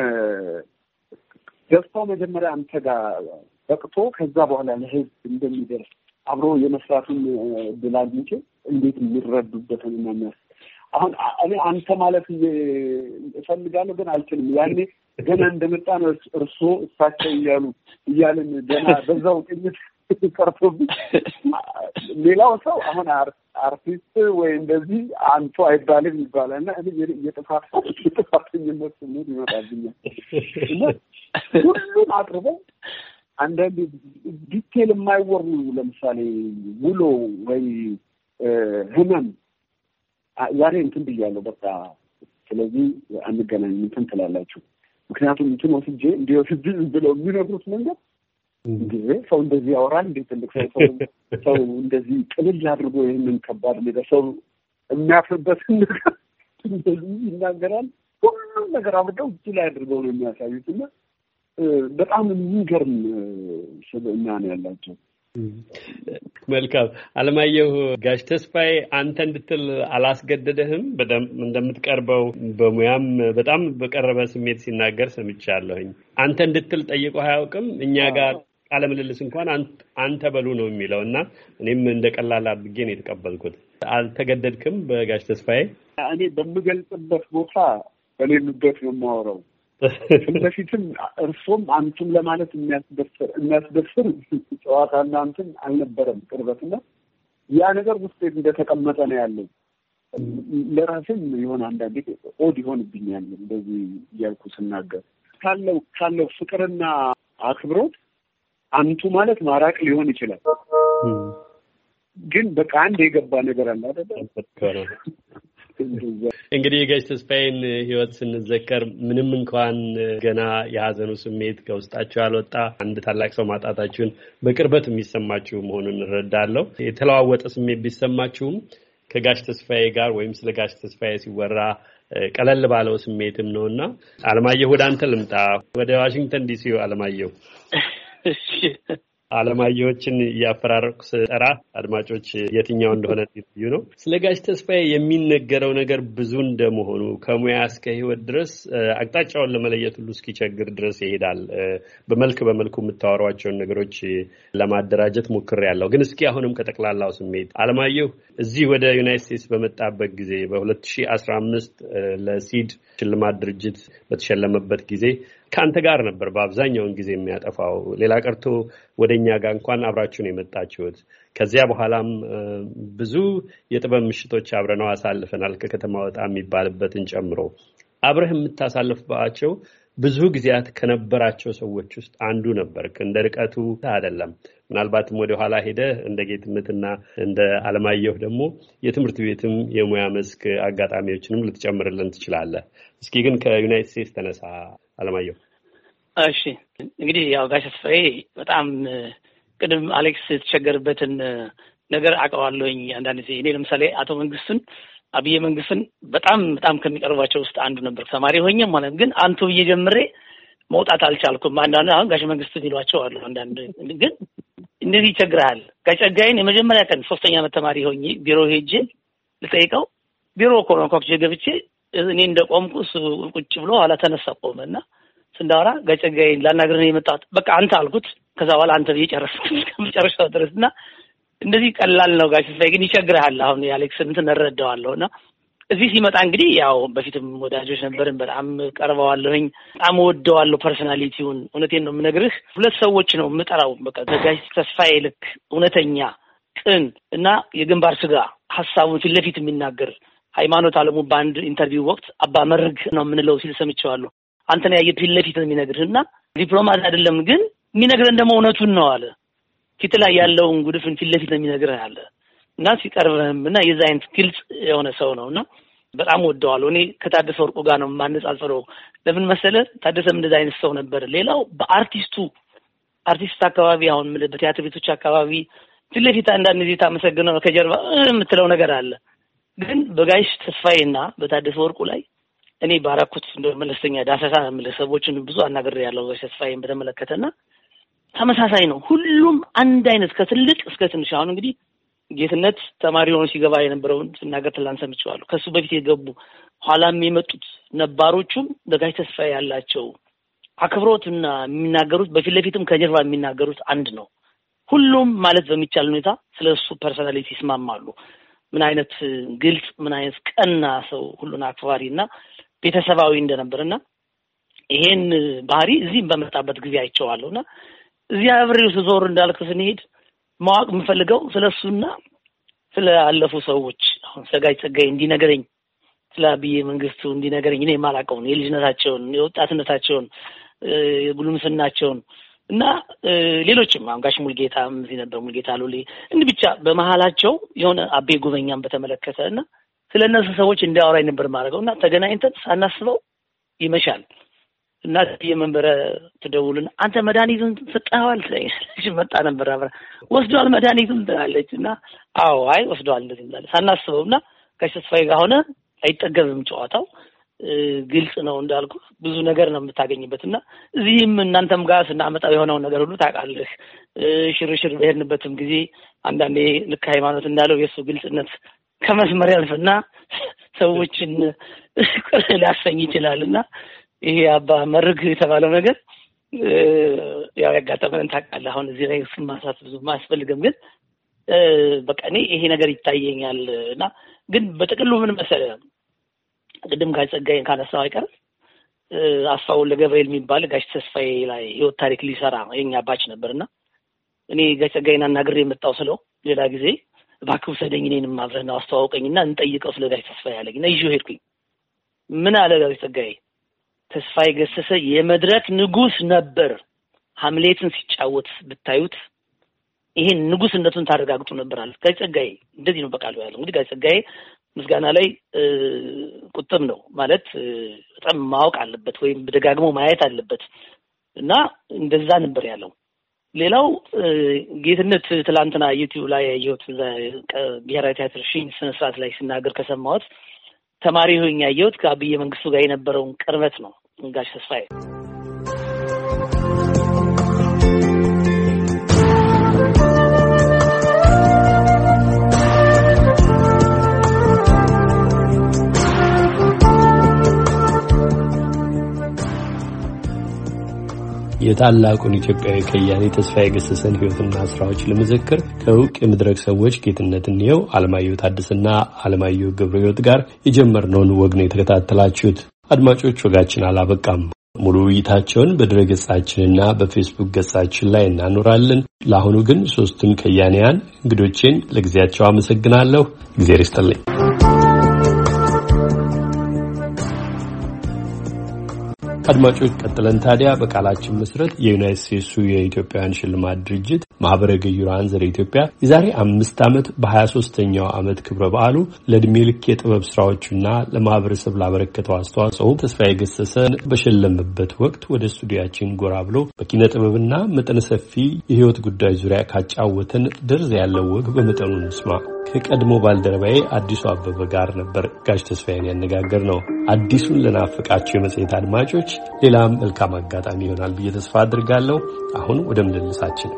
ደስታው መጀመሪያ አንተ ጋር በቅቶ ከዛ በኋላ ለህዝብ እንደሚደርስ አብሮ የመስራቱን እድል አግኝቼ እንዴት የሚረዱበትን እና አሁን እኔ አንተ ማለት እፈልጋለሁ ግን አልችልም። ያኔ ገና እንደመጣ ነው እሳቸው እያልን ገና በዛው ቅኝት ቀርቶብኝ ሌላው ሰው አሁን አርቲስት ወይ እንደዚህ አንቱ አይባልም ይባላልና እኔ የጥፋተኝነት ስሜት ይመጣብኛል እና ሁሉም አቅርበው አንዳንድ ዲቴል የማይወሩ ለምሳሌ ውሎ ወይ ህመም ዛሬ እንትን ብያለሁ በቃ ስለዚህ አንገናኝ እንትን ትላላችሁ ምክንያቱም እንትን ወስጄ እንዲወስጅ ብለው የሚነግሩት መንገድ እንግዲህ ሰው እንደዚህ ያወራል እንዴ ትልቅ ሰው እንደዚህ ቅልል አድርጎ ይህንን ከባድ ነገር ሰው የሚያፍርበት ነገር እንደዚህ ይናገራል። ሁሉም ነገር አብደው እጅ ላይ አድርገው ነው የሚያሳዩትና በጣም የሚገርም ስብዕና ነው ያላቸው። መልካም አለማየሁ፣ ጋሽ ተስፋዬ አንተ እንድትል አላስገደደህም? በደም እንደምትቀርበው በሙያም በጣም በቀረበ ስሜት ሲናገር ሰምቻለሁኝ። አንተ እንድትል ጠይቆ አያውቅም። እኛ ጋር ቃለ ምልልስ እንኳን አንተ በሉ ነው የሚለውና እኔም እንደቀላል አድርጌ ነው የተቀበልኩት። አልተገደድክም? በጋሽ ተስፋዬ እኔ በምገልጽበት ቦታ በሌሉበት ነው የማወራው። በፊትም እርሶም አንቱም ለማለት የሚያስደፍር ጨዋታና አንቱም አልነበረም ቅርበትና ያ ነገር ውስጥ እንደተቀመጠ ነው ያለው። ለራሴም የሆነ አንዳንዴ ኦድ ይሆንብኛል እንደዚህ እያልኩ ስናገር ካለው ፍቅርና አክብሮት አንቱ ማለት ማራቅ ሊሆን ይችላል። ግን በቃ አንድ የገባ ነገር አለ አይደል? እንግዲህ የጋሽ ተስፋዬን ሕይወት ስንዘከር ምንም እንኳን ገና የሀዘኑ ስሜት ከውስጣቸው ያልወጣ አንድ ታላቅ ሰው ማጣታችሁን በቅርበት የሚሰማችሁ መሆኑን እንረዳለሁ። የተለዋወጠ ስሜት ቢሰማችሁም ከጋሽ ተስፋዬ ጋር ወይም ስለ ጋሽ ተስፋዬ ሲወራ ቀለል ባለው ስሜትም ነውና አለማየሁ ወደ አንተ ልምጣ። ወደ ዋሽንግተን ዲሲ አለማየሁ። እሺ አለማየሁችን እያፈራረቁ ስጠራ አድማጮች የትኛው እንደሆነ ይዩ ነው። ስለ ጋሽ ተስፋዬ የሚነገረው ነገር ብዙ እንደመሆኑ ከሙያ እስከ ሕይወት ድረስ አቅጣጫውን ለመለየት ሁሉ እስኪቸግር ድረስ ይሄዳል። በመልኩ የምታወሯቸውን ነገሮች ለማደራጀት ሞክሬያለሁ። ግን እስኪ አሁንም ከጠቅላላው ስሜት አለማየሁ እዚህ ወደ ዩናይትድ ስቴትስ በመጣበት ጊዜ በ2015 ለሲድ ሽልማት ድርጅት በተሸለመበት ጊዜ ከአንተ ጋር ነበር በአብዛኛውን ጊዜ የሚያጠፋው። ሌላ ቀርቶ ወደኛ ጋር እንኳን አብራችሁ ነው የመጣችሁት። ከዚያ በኋላም ብዙ የጥበብ ምሽቶች አብረነው አሳልፈናል። ከከተማ ወጣ የሚባልበትን ጨምሮ አብረህ የምታሳልፍባቸው ብዙ ጊዜያት ከነበራቸው ሰዎች ውስጥ አንዱ ነበር። እንደ ርቀቱ አይደለም። ምናልባትም ወደ ኋላ ሄደህ እንደ ጌትነትና እንደ አለማየሁ ደግሞ የትምህርት ቤትም የሙያ መስክ አጋጣሚዎችንም ልትጨምርልን ትችላለህ። እስኪ ግን ከዩናይትድ ስቴትስ ተነሳ አለማየሁ። እሺ እንግዲህ ያው ጋሽ ተስፋዬ በጣም ቅድም አሌክስ የተቸገረበትን ነገር አውቀዋለሁኝ። አንዳንድ ጊዜ እኔ ለምሳሌ አቶ አብይ መንግስትን በጣም ከሚቀርባቸው ውስጥ አንዱ ነበር። ተማሪ ሆኜ ማለት ግን አንቱ ብዬ ጀምሬ መውጣት አልቻልኩም። አንዳንድ አሁን ጋሽ መንግስት ይሏቸው አሉ። አንዳንድ ግን እንደዚህ ይቸግራል። ጋሽ ጸጋዬን የመጀመሪያ ቀን 3ኛ ዓመት ተማሪ ሆኜ ቢሮ ሄጄ ልጠይቀው ቢሮ ኮንኮክቼ ገብቼ እኔ እንደቆምኩ ቁጭ ብሎ ኋላ ተነሳ ቆመና ስንዳወራ ጋሽ ጸጋዬን ላናግርህ ነው የመጣሁት። በቃ አንተ አልኩት። ከዛ በኋላ አንተ ብዬ ጨረስኩት ከመጨረሻው ድረስና እንደዚህ ቀላል ነው። ጋሽ ተስፋዬ ግን ይቸግራል። አሁን የአሌክስን እንትን እረዳዋለሁና እዚህ ሲመጣ እንግዲህ ያው በፊትም ወዳጆች ነበርን። በጣም ቀርበዋለሁኝ። በጣም ወደዋለሁ ፐርሰናሊቲውን። እውነቴን ነው የምነግርህ። 2 ሰዎች ነው የምጠራው። በቃ ጋሽ ተስፋዬ ልክ እውነተኛ ቅን እና የግንባር ስጋ ሐሳቡን ፊት ለፊት የሚናገር ሃይማኖት አለሙ ባንድ ኢንተርቪው ወቅት አባ መርግ ነው የምንለው ሲል ሰምቼዋለሁ። አንተና ፊት ለፊት ነው የሚነግርህና ዲፕሎማት አይደለም ግን የሚነግረን ደግሞ እውነቱን ነው አለ። ፊት ላይ ያለውን ጉድፍን ፊት ለፊት ነው የሚነግርህ አለ እና ሲቀርብህምና የዛ አይነት ግልጽ የሆነ ሰው ነውና በጣም ወደዋለሁ። እኔ ከታደሰ ወርቁ ጋር ነው ማነጻጸረው። ለምን መሰለህ? ታደሰም እንደዛ አይነት ሰው ነበር። ሌላው በአርቲስት አካባቢ አሁን በቲያትር ቤቶች አካባቢ ፊት ለፊት አንዳንድ ጊዜ ታመሰግነው ከጀርባ የምትለው ነገር አለ። ግን በጋሽ ተስፋዬና በታደሰ ወርቁ ላይ እኔ ባራኩት እንደው መለስተኛ ዳሰሳ ሰዎችን ብዙ አናግሬ ያለው ጋሽ ተስፋዬን በተመለከተና ተመሳሳይ ነው። ሁሉም አንድ አይነት ከትልቅ እስከ ትንሽ። አሁን እንግዲህ ጌትነት ተማሪ ሆኖ ሲገባ የነበረውን ሲናገር ትላንት ሰምቼዋለሁ። ከሱ በፊት የገቡ ኋላም የመጡት ነባሮቹም በጋሽ ተስፋዬ ያላቸው አክብሮትና የሚናገሩት በፊት ለፊትም ከጀርባ የሚናገሩት አንድ ነው። ሁሉም ማለት በሚቻል ሁኔታ ስለሱ ፐርሰናሊቲ ይስማማሉ። ምን አይነት ግልጽ ምን አይነት ቀና ሰው ሁሉን አክባሪና ቤተሰባዊ እንደነበርና ይሄን ባህሪ እዚህም በመጣበት ጊዜ አይቼዋለሁና እዚህ አብሬው ዞር እንዳልከው ስንሄድ ማወቅ የምፈልገው ስለሱና ስለ አለፉ ሰዎች አሁን ሰጋይ ጸጋይ እንዲነገረኝ ስለ አብዬ መንግስቱ እንዲነገረኝ እኔ የማላውቀውን የልጅነታቸውን የወጣትነታቸውን የጉልምስናቸውን እና ሌሎችም አንጋሽ ሙልጌታም እዚህ ነበር ሙልጌታ ሎሌ እንዲህ ብቻ በመሃላቸው የሆነ አቤ ጉበኛም በተመለከተና ስለነሱ ሰዎች እንዲያወራኝ ነበር ማድረገውና ተገናኝተን ሳናስበው ይመሻል እና የመንበረ ተደውልና አንተ መድኃኒቱን ሰጣዋል ስለዚህ መጣ ነበር አብራ ወስዷል መድኃኒቱን ትላለችና አዎ አይ ወስዷል እንደዚህ እንዳለ ሳናስበውና ከሽስፋይ ጋር ሆነ አይጠገብም ጨዋታው ግልጽ ነው እንዳልኩ ብዙ ነገር ነው የምታገኝበትና እዚህም እናንተም ጋር ስናመጣው የሆነው ነገር ሁሉ ታውቃለህ። ሽርሽር በሄድንበትም ጊዜ አንዳንዴ ልክ ሃይማኖት እንዳለው የሱ ግልጽነት ከመስመር ያልፍና ሰዎችን ሊያሰኝ ይችላልና ይሄ አባ መርግ የተባለው ነገር ያው ያጋጠመን ታውቃለህ። አሁን እዚህ ላይ ስማሳት ብዙ ማስፈልግም ግን በቃ እኔ ይሄ ነገር ይታየኛልና ግን በጥቅሉ ምን መሰለህ ቅድም ጋሽ ጸጋዬን ካነሳው አይቀር አስፋው ለገብርኤል የሚባል ጋሽ ተስፋዬ ላይ ህይወት ታሪክ ሊሰራ የኛ ባች ነበርና እኔ ጋሽ ጸጋዬን አናግሬ የመጣው ስለው ሌላ ጊዜ እባክህ ሰደኝ እኔንም አብረን አስተዋውቀኝና እንጠይቀው ስለ ጋሽ ተስፋዬ አለኝና ይዤው ሄድኩኝ። ምን አለ ጋሽ ጸጋዬ ተስፋዬ ገሰሰ የመድረክ ንጉስ ነበር። ሐምሌትን ሲጫወት ብታዩት ይሄን ንጉስነቱን ታረጋግጡ ነበር አለ ጋሽ ጸጋዬ። እንደዚህ ነው በቃሉ ያለው። እንግዲህ ጋሽ ጸጋዬ ምስጋና ላይ ቁጥም ነው ማለት በጣም ማወቅ አለበት ወይም በደጋግሞ ማየት አለበት እና እንደዛ ነበር ያለው። ሌላው ጌትነት ትላንትና ዩቲዩብ ላይ ያየሁት ብሔራዊ ቲያትር ስነ ስርዓት ላይ ሲናገር ከሰማሁት ተማሪ ሆኜ ያየሁት ከአብዬ መንግስቱ ጋር የነበረውን ቅርበት ነው ጋሽ ተስፋዬ። የታላቁን ኢትዮጵያዊ ከያኔ ተስፋዬ ገሰሰን ህይወትና ስራዎች ለመዘከር ከውቅ የመድረክ ሰዎች ጌትነት እንየው፣ አለማየሁ ታደሰና አለማየሁ ገብረሕይወት ጋር የጀመርነውን ወግ ነው የተከታተላችሁት። አድማጮች ወጋችን አላበቃም። ሙሉ ውይይታቸውን በድረገጻችንና በፌስቡክ ገጻችን ላይ እናኖራለን። ለአሁኑ ግን ሶስቱን ከያኔያን እንግዶቼን ለጊዜያቸው አመሰግናለሁ። እግዚአብሔር ይስጥልኝ። አድማጮች ቀጥለን ታዲያ በቃላችን መሰረት የዩናይትድ ስቴትሱ የኢትዮጵያውያን ሽልማት ድርጅት ማህበረ ግዩራን ዘረ ኢትዮጵያ የዛሬ 5 ዓመት በ23ኛው ዓመት ክብረ በዓሉ ለእድሜ ልክ የጥበብ ስራዎችና ለማህበረሰብ ላበረከተው አስተዋጽኦ ተስፋዬ ገሰሰን በሸለመበት ወቅት ወደ ስቱዲያችን ጎራ ብሎ በኪነ ጥበብና መጠነ ሰፊ የህይወት ጉዳይ ዙሪያ ካጫወተን ደርዝ ያለው ወግ በመጠኑ እንስማ። ከቀድሞ ባልደረባዬ አዲሱ አበበ ጋር ነበር ጋሽ ተስፋዬን ያነጋገር ነው። አዲሱን ለናፈቃቸው የመጽሔት አድማጮች ሌላም መልካም አጋጣሚ ይሆናል ብዬ ተስፋ አድርጋለሁ። አሁን ወደ ምልልሳችን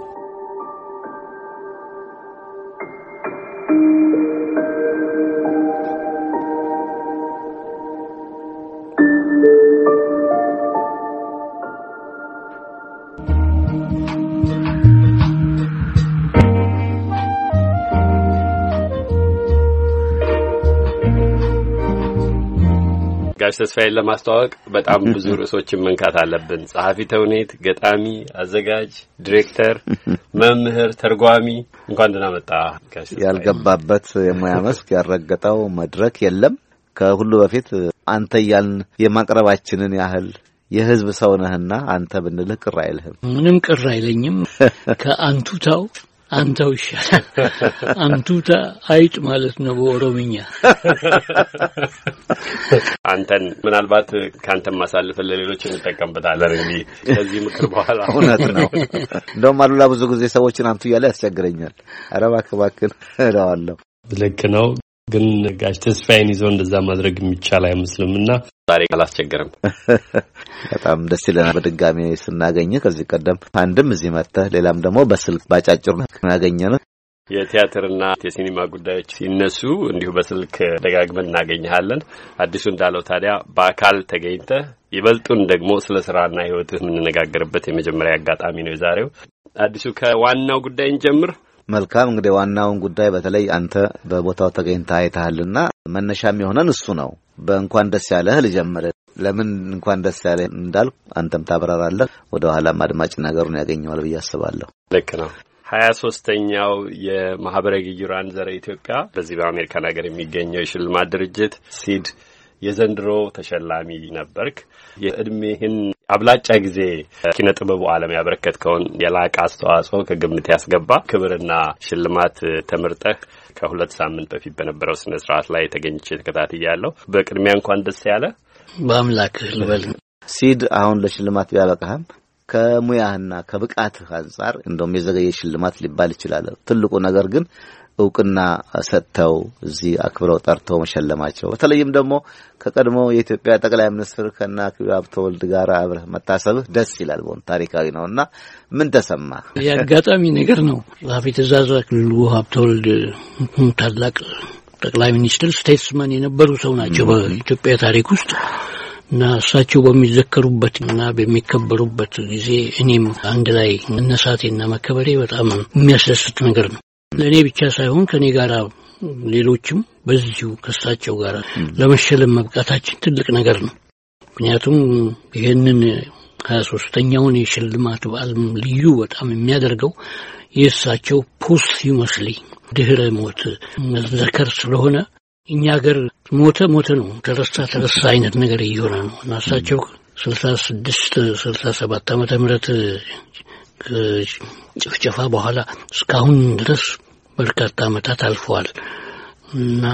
ጋሽ ተስፋዬን ለማስተዋወቅ በጣም ብዙ ርዕሶችን መንካት አለብን። ጸሐፊ ተውኔት፣ ገጣሚ፣ አዘጋጅ፣ ዲሬክተር፣ መምህር፣ ተርጓሚ። እንኳን ደህና መጣ ጋሽ ተስፋዬ። ያልገባበት የሙያ መስክ ያረገጠው መድረክ የለም። ከሁሉ በፊት አንተ ያልን የማቅረባችንን ያህል የህዝብ ሰው ነህና አንተ ብንልህ ቅር አይልህም? ምንም ቅር አይለኝም። ከአንቱታው አንተው ይሻላል። አንቱታ አይጥ ማለት ነው በኦሮምኛ። አንተን ምናልባት ካንተም ማሳልፈን ለሌሎች እንጠቀምበታለን። እንግዲህ ከዚህ ምክር በኋላ እውነት ነው። እንደውም አሉላ ብዙ ጊዜ ሰዎችን አንቱ እያለ ያስቸግረኛል። ኧረ እባክህ እለዋለሁ። ልክ ነው። ግን ጋሽ ተስፋዬን ይዞ እንደዛ ማድረግ የሚቻል አይመስልምና ዛሬ አላስቸገርም። በጣም ደስ ይለናል በድጋሚ ስናገኝ። ከዚህ ቀደም አንድም እዚህ መጥተህ ሌላም ደግሞ በስልክ ባጫጭር እናገኘን። የቲያትርና የሲኒማ ጉዳዮች ሲነሱ እንዲሁ በስልክ ደጋግመን እናገኝሃለን። አዲሱ እንዳለው ታዲያ በአካል ተገኝተህ ይበልጡን ደግሞ ስለ ስራና ህይወትህ የምንነጋገርበት የመጀመሪያ አጋጣሚ ነው ዛሬው። አዲሱ ከዋናው ጉዳይ እንጀምር። መልካም እንግዲህ ዋናውን ጉዳይ በተለይ አንተ በቦታው ተገኝተህ አይተሃልና መነሻም የሆነን እሱ ነው። በእንኳን ደስ ያለህ ልጀምር። ለምን እንኳን ደስ ያለህ እንዳልኩ አንተም ታብራራለህ። ወደ ኋላም አድማጭ ነገሩን ያገኘዋል ብዬ አስባለሁ። ልክ ነው። 23ኛው የማህበረ ግዩራን ዘረ ኢትዮጵያ በዚህ በአሜሪካን ሀገር የሚገኘው የሽልማት ድርጅት ሲድ የዘንድሮ ተሸላሚ ነበርክ። የእድሜህን አብላጫ ጊዜ ኪነ ጥበቡ ዓለም ያበረከትከውን የላቀ አስተዋጽኦ ከግምት ያስገባ ክብርና ሽልማት ተመርጠህ ከሁለት ሳምንት በፊት በነበረው ስነ ስርዓት ላይ ተገኝቼ ተከታትያለሁ። በቅድሚያ እንኳን ደስ ያለ። በአምላክህ ልበል። ሲድ አሁን ለሽልማት ቢያበቃህም ከሙያህና ከብቃትህ አንጻር እንደውም የዘገየ ሽልማት ሊባል ይችላል። ትልቁ ነገር ግን እውቅና ሰጥተው እዚህ አክብረው ጠርተው መሸለማቸው፣ በተለይም ደግሞ ከቀድሞ የኢትዮጵያ ጠቅላይ ሚኒስትር ከና አክሊሉ ሀብተወልድ ጋር አብረህ መታሰብህ ደስ ይላል። በእውነት ታሪካዊ ነውና ምን ተሰማ? ያጋጣሚ ነገር ነው። ጸሐፊ ትእዛዝ አክሊሉ ሀብተወልድ ታላቅ ጠቅላይ ሚኒስትር ስቴትስማን የነበሩ ሰው ናቸው በኢትዮጵያ ታሪክ ውስጥ እና እሳቸው በሚዘከሩበትና በሚከበሩበት ጊዜ እኔም አንድ ላይ መነሳቴና መከበሬ በጣም የሚያስደስት ነገር ነው። ለኔ ብቻ ሳይሆን ከኔ ጋር ሌሎችም በዚሁ ከሳቸው ጋር ለመሸለም መብቃታችን ትልቅ ነገር ነው። ምክንያቱም ይሄንን 23ኛውን የሽልማት በዓል ልዩ በጣም የሚያደርገው የእሳቸው ፖስቲመስሊ ድህረ ሞት መዘከር ስለሆነ እኛ ሀገር ሞተ ነው፣ ተረሳ አይነት ነገር እየሆነ ነው እና እሳቸው 67 ዓመተ ምህረት ጭፍጨፋ በኋላ እስካሁን ድረስ በርካታ ዓመታት አልፈዋል እና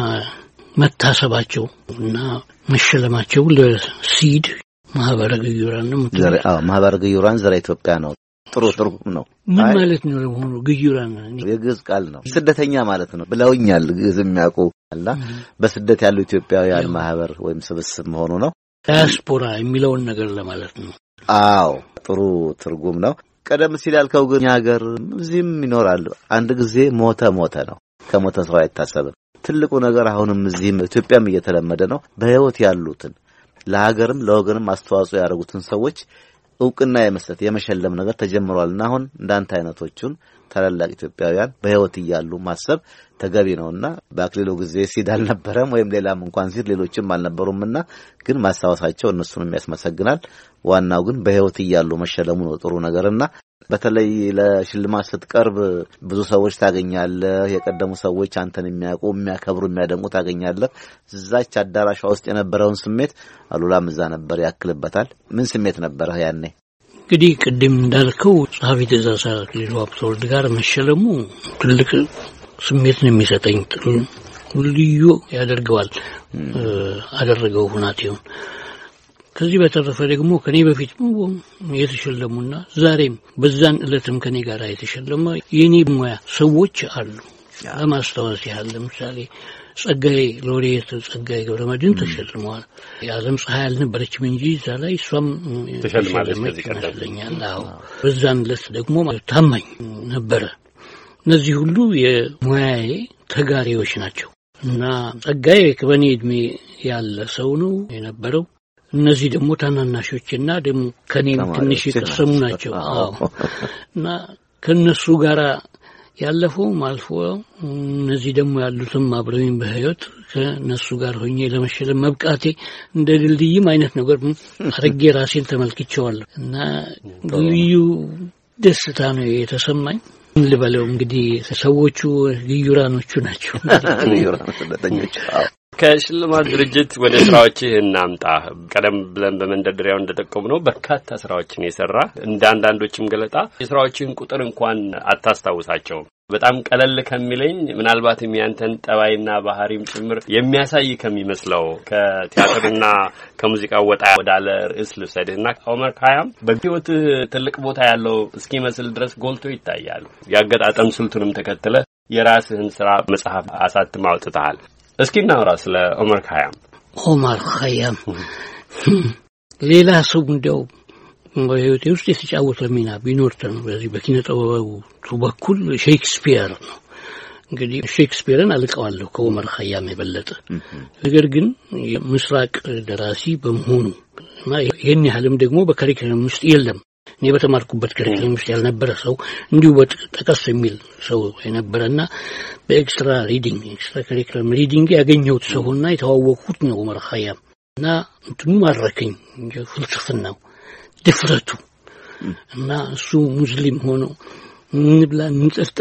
መታሰባቸው እና መሸለማቸው ለሲድ ማህበረ ግዩራን ነው። ማህበረ ግዩራን ዘረ ኢትዮጵያ ነው። ጥሩ ትርጉም ነው። ምን ማለት ነው ለሆነ ግዩራን? የግዕዝ ቃል ነው። ስደተኛ ማለት ነው ብለውኛል ግዕዝ የሚያውቁ እና በስደት ያሉ ኢትዮጵያውያን ማህበር ወይም ስብስብ መሆኑ ነው። ዲያስፖራ የሚለውን ነገር ለማለት ነው። አዎ ጥሩ ትርጉም ነው። ቀደም ሲል ያልከው ግን ሀገር እዚህም ይኖራል። አንድ ጊዜ ሞተ ነው። ከሞተ ሰው አይታሰብም። ትልቁ ነገር አሁንም እዚህም ኢትዮጵያም እየተለመደ ነው። በህይወት ያሉትን ለሀገርም ለወገንም አስተዋጽኦ ያደረጉትን ሰዎች እውቅና የመስጠት የመሸለም ነገር ተጀምሯልና አሁን እንዳንተ አይነቶቹን ታላላቅ ኢትዮጵያውያን በህይወት እያሉ ማሰብ ተገቢ ነውና በአክሊሉ ጊዜ ሲድ አልነበረም ወይም ሌላም እንኳን ሲድ ሌሎችም አልነበሩምና ግን ማስታወሳቸው እነሱንም ያስመሰግናል። ዋናው ግን በህይወት እያሉ መሸለሙ ነው ጥሩ ነገርና በተለይ ለሽልማት ስትቀርብ ብዙ ሰዎች ታገኛለህ። የቀደሙ ሰዎች አንተን የሚያውቁ የሚያከብሩ የሚያደንቁ ታገኛለህ። እዛች አዳራሿ ውስጥ የነበረውን ስሜት አሉላም እዛ ነበር ያክልበታል። ምን ስሜት ነበረ ያኔ? እንግዲህ ቅድም እንዳልከው ጸሐፊ ትእዛዝ አክሊሉ ሀብተወልድ ጋር መሸለሙ ትልቅ ስሜት ነው የሚሰጠኝ። ልዩ ያደርገዋል አደረገው ሁናቴውን። ከዚህ በተረፈ ደግሞ ከኔ በፊት የተሸለሙና ዛሬም በዛን ዕለትም ከኔ ጋር የተሸለሙ የኔ ሙያ ሰዎች አሉ። ለማስታወስ ያህል ለምሳሌ ጸጋዬ ሎሬት ጸጋዬ ገብረመድህን ተሸልመዋል። የዓለም ፀሐይ አልነበረችም እንጂ እዛ ላይ እሷም ተሸልማለች ይመስለኛል። አዎ በዛን ዕለት ደግሞ ታማኝ ነበረ። እነዚህ ሁሉ የሙያዬ ተጋሪዎች ናቸው እና ጸጋዬ ከበኔ እድሜ ያለ ሰው ነው የነበረው። እነዚህ ደግሞ ታናናሾችና ደግሞ ከኔም ትንሽ የተሰሙ ናቸው። አዎ እና ከነሱ ጋራ ያለፈውም አልፎ እነዚህ ደግሞ ያሉትም አብረውኝ በህይወት ከነሱ ጋር ሆኜ ለመሸለም መብቃቴ እንደ ድልድይም አይነት ነገር አድርጌ ራሴን ተመልክቼዋለሁ እና ልዩ ደስታ ነው የተሰማኝ። ልበለው እንግዲህ ሰዎቹ ግዩራኖቹ ናቸው። ግዩራኖች ከሽልማት ድርጅት ወደ ስራዎችህ እናምጣ። ቀደም ብለን በመንደርደሪያው እንደጠቆምነው በርካታ ስራዎችን የሰራ እንደ አንዳንዶችም ገለጣ የስራዎችን ቁጥር እንኳን አታስታውሳቸውም። በጣም ቀለል ከሚለኝ ምናልባትም ያንተን ጠባይና ባህሪም ጭምር የሚያሳይ ከሚመስለው ከቲያትርና ከሙዚቃው ወጣ ወዳለ ርዕስ ልውሰድህና ኦመር ኸያም በህይወትህ ትልቅ ቦታ ያለው እስኪመስል ድረስ ጎልቶ ይታያል። ያገጣጠም ስልቱንም ተከትለ የራስህን ስራ መጽሐፍ አሳትመህ አውጥተሃል። እስኪ እናውራ ስለ ኦመር ኸያም። ኦመር ኸያም ሌላ ሰው እንደው በህይወቴ ውስጥ የተጫወተ ሚና ቢኖር ነው በዚህ በኪነ ጥበቡ በኩል ሼክስፒር ነው። እንግዲህ ሼክስፒርን አልቀዋለሁ ከኦመር ኸያም የበለጠ። ነገር ግን የምስራቅ ደራሲ በመሆኑ እና ይሄን ያህልም ደግሞ በከሪኩለም ውስጥ የለም። እኔ በተማርኩበት ከሪኩለም ውስጥ ያልነበረ ሰው እንዲሁ በጠቀስ የሚል ሰው የነበረና በኤክስትራ ከሪኩለም ሪዲንግ ያገኘሁት ሰውና የተዋወቅሁት ነው ኦመር ኸያም እና እንትኑ ማረከኝ ፍልስፍናው ድፍረቱ እና እሱ ሙስሊም ሆኖ ንብላ እንጠጣ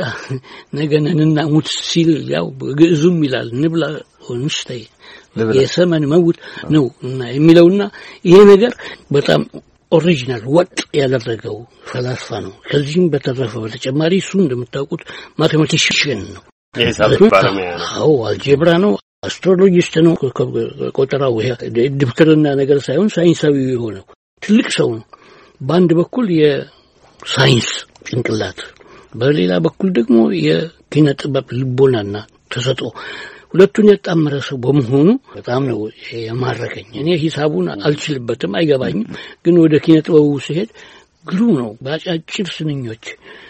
ነገነንና ሙት ሲል ያው ግዕዙም ይላል ንብላ ወንስታይ የሰመን መውት ነው እና የሚለውና ይሄ ነገር በጣም ኦሪጂናል ወጥ ያደረገው ፈላስፋ ነው። ከዚህም በተረፈ በተጨማሪ እሱ እንደምታውቁት ማቴማቲሽን ነው። የሂሳብ ባለሙያ ነው። አዎ አልጀብራ ነው። አስትሮሎጂስት ነው። ቆጠራው ድብትርና ነገር ሳይሆን ሳይንሳዊ የሆነ ትልቅ ሰው ነው። በአንድ በኩል የሳይንስ ጭንቅላት፣ በሌላ በኩል ደግሞ የኪነ ጥበብ ልቦናና ተሰጥኦ ሁለቱን ያጣመረ ሰው በመሆኑ በጣም ነው የማረከኝ። እኔ ሂሳቡን አልችልበትም፣ አይገባኝም። ግን ወደ ኪነ ጥበቡ ሲሄድ ግሩም ነው። ባጫጭር ስንኞች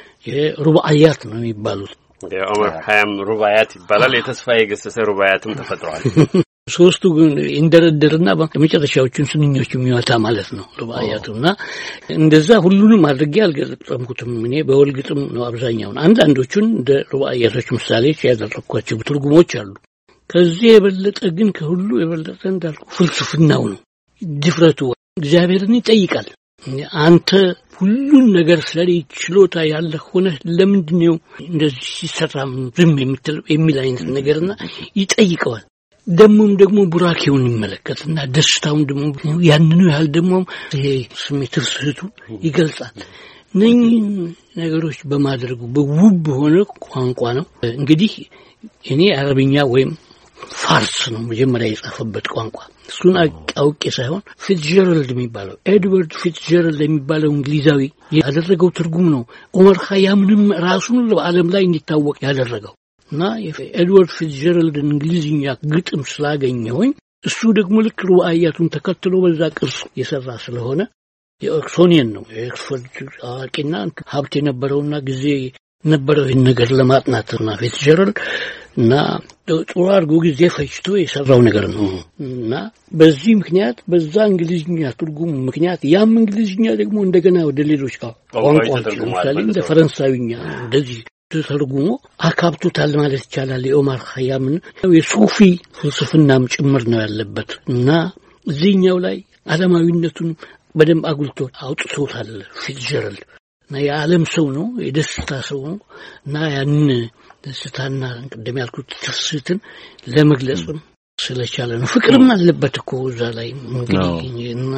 የሩባያት ነው የሚባሉት። የኦመር ኸያም ሩባያት ይባላል። የተስፋዬ ገሰሰ ሩባያትም ተፈጥሯል። ሶስቱ ግን እንደረደርና በመጨረሻዎቹን ስንኞች የሚወጣ ማለት ነው ሩባያቱና እንደዛ ሁሉንም አድርጌ አልገለጽኩትም። እኔ በወልግጥም ነው አብዛኛውን። አንዳንዶቹን እንደ ሩባያቶች ምሳሌዎች ያደረኳቸው ትርጉሞች አሉ። ከዚህ የበለጠ ግን ከሁሉ የበለጠ እንዳልኩ ፍልስፍናው ነው። ድፍረቱ እግዚአብሔርን ይጠይቃል። አንተ ሁሉን ነገር ስለኔ ችሎታ ያለህ ሆነ ለምንድን ነው እንደዚህ ሲሰራ ዝም የምትለው የሚል አይነት ነገርና ይጠይቀዋል። ደግሞ ቡራኬውን ይመለከትና ደስታውን ደግሞ ያንኑ ያህል ደግሞ ይሄ ስሜት ፍስህቱ ይገልጻል። እነኚህ ነገሮች በማድረጉ በውብ ሆነ ቋንቋ ነው። እንግዲህ እኔ አረብኛ ወይም ፋርስ ነው መጀመሪያ የጻፈበት ቋንቋ። እሱን አውቄ ሳይሆን ፊትጀራልድ የሚባለው ኤድዋርድ ፊትጀራልድ የሚባለው እንግሊዛዊ ያደረገው ትርጉም ነው ኦመር ኸያምንም ራሱን በዓለም ላይ እንዲታወቅ ያደረገው። እና የኤድዋርድ ፊትጀራልድ እንግሊዝኛ ግጥም ስላገኘሁኝ እሱ ደግሞ ልክ ሩባያቱን ተከትሎ በዛ ቅርጽ የሰራ ስለሆነ የኦክስፎርዲያን ነው የኦክስፎርድ አዋቂና ሀብት የነበረውና ጊዜ ነበረው ይህን ነገር ለማጥናትና ፊትጀራልድ እና ጥሩ አድርጎ ጊዜ ፈጅቶ የሰራው ነገር ነው። እና በዚህ ምክንያት በዛ እንግሊዝኛ ትርጉም ምክንያት ያም እንግሊዝኛ ደግሞ እንደገና ወደ ሌሎች ቋንቋዎች ለምሳሌ እንደ ፈረንሳዊኛ እንደዚህ ተርጉሞ አካብቶታል ማለት ይቻላል። የኦመር ኸያምን የሱፊ ፍልስፍናም ጭምር ነው ያለበት እና እዚህኛው ላይ ዓለማዊነቱን በደንብ አጉልቶ አውጥቶታል ፊትጀራልድ። እና የዓለም ሰው ነው፣ የደስታ ሰው ነው እና ያን ደስታና ቅድም ያልኩት ትስስትን ለመግለጽም ስለቻለ ነው። ፍቅርም አለበት እኮ እዛ ላይ እንግዲህ እና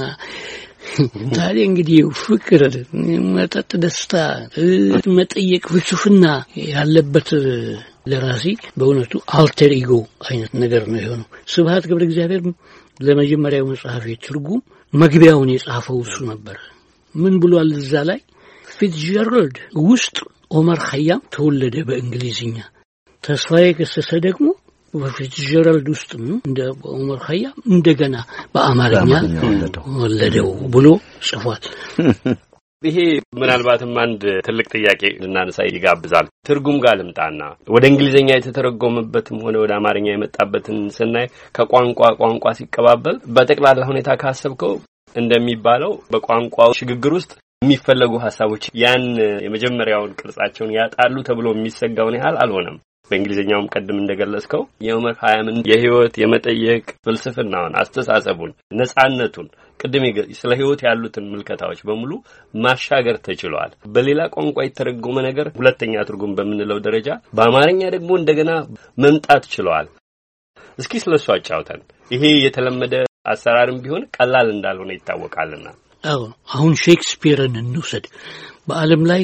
ታዲያ እንግዲህ ፍቅር፣ መጠጥ፣ ደስታ፣ መጠየቅ፣ ፍልስፍና ያለበት ለራሲ በእውነቱ አልተር ኢጎ አይነት ነገር ነው የሆነው። ስብሐት ገብረ እግዚአብሔር ለመጀመሪያው መጽሐፍ ትርጉም መግቢያውን የጻፈው እሱ ነበር። ምን ብሏል እዛ ላይ? ፊትጀራልድ ውስጥ ኦመር ኸያም ተወለደ በእንግሊዝኛ፣ ተስፋዬ ገሰሰ ደግሞ በፊትጀራልድ ውስጥ እንደ ኦመር ኸያም እንደገና በአማርኛ ወለደው ብሎ ጽፏል። ይሄ ምናልባትም አንድ ትልቅ ጥያቄ ልናነሳ ይጋብዛል። ትርጉም ጋር ልምጣና ወደ እንግሊዘኛ የተተረጎመበትም ሆነ ወደ አማርኛ የመጣበትን ስናይ ከቋንቋ ሲቀባበል በጠቅላላ ሁኔታ ካሰብከው እንደሚባለው በቋንቋው ሽግግር ውስጥ የሚፈለጉ ሐሳቦች ያን የመጀመሪያውን ቅርጻቸውን ያጣሉ ተብሎ የሚሰጋውን ያህል አልሆነም። በእንግሊዘኛውም ቀደም እንደገለጽከው የዑመር ኸያምን የህይወት የመጠየቅ ፍልስፍናውን፣ አስተሳሰቡን፣ ነጻነቱን ቅድም ስለ ህይወት ያሉትን ምልከታዎች በሙሉ ማሻገር ተችሏል። በሌላ ቋንቋ የተረጎመ ነገር ሁለተኛ ትርጉም በምንለው ደረጃ በአማርኛ ደግሞ እንደገና መምጣት ችሏል። እስኪ ስለሱ አጫውተን። ይሄ የተለመደ አሰራርም ቢሆን ቀላል እንዳልሆነ ይታወቃልና። አሁን ሼክስፒርን እንውሰድ። በዓለም ላይ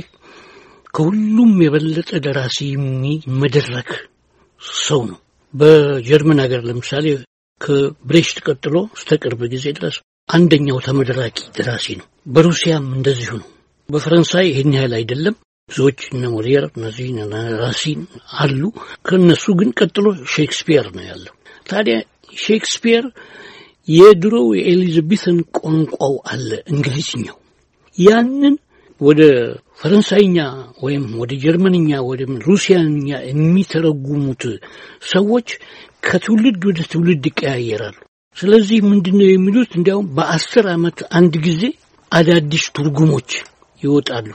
ከሁሉም የበለጠ ደራሲ የሚመደረክ ሰው ነው። በጀርመን ሀገር ለምሳሌ ከብሬሽት ቀጥሎ እስከ ቅርብ ጊዜ ድረስ አንደኛው ተመደራቂ ደራሲ ነው። በሩሲያም እንደዚሁ ነው። በፈረንሳይ ይሄን ያህል አይደለም። ብዙዎች እነ ሞሊየር እነዚህ ራሲን አሉ። ከነሱ ግን ቀጥሎ ሼክስፒር ነው ያለው። ታዲያ ሼክስፒር የድሮው የኤሊዛቤትን ቋንቋው አለ እንግሊዝኛው፣ ያንን ወደ ፈረንሳይኛ ወይም ወደ ጀርመንኛ ወደ ሩሲያኛ የሚተረጉሙት ሰዎች ከትውልድ ወደ ትውልድ ይቀያየራሉ። ስለዚህ ምንድነው የሚሉት? እንዲያውም በ10 ዓመት አንድ ጊዜ አዳዲስ ትርጉሞች ይወጣሉ።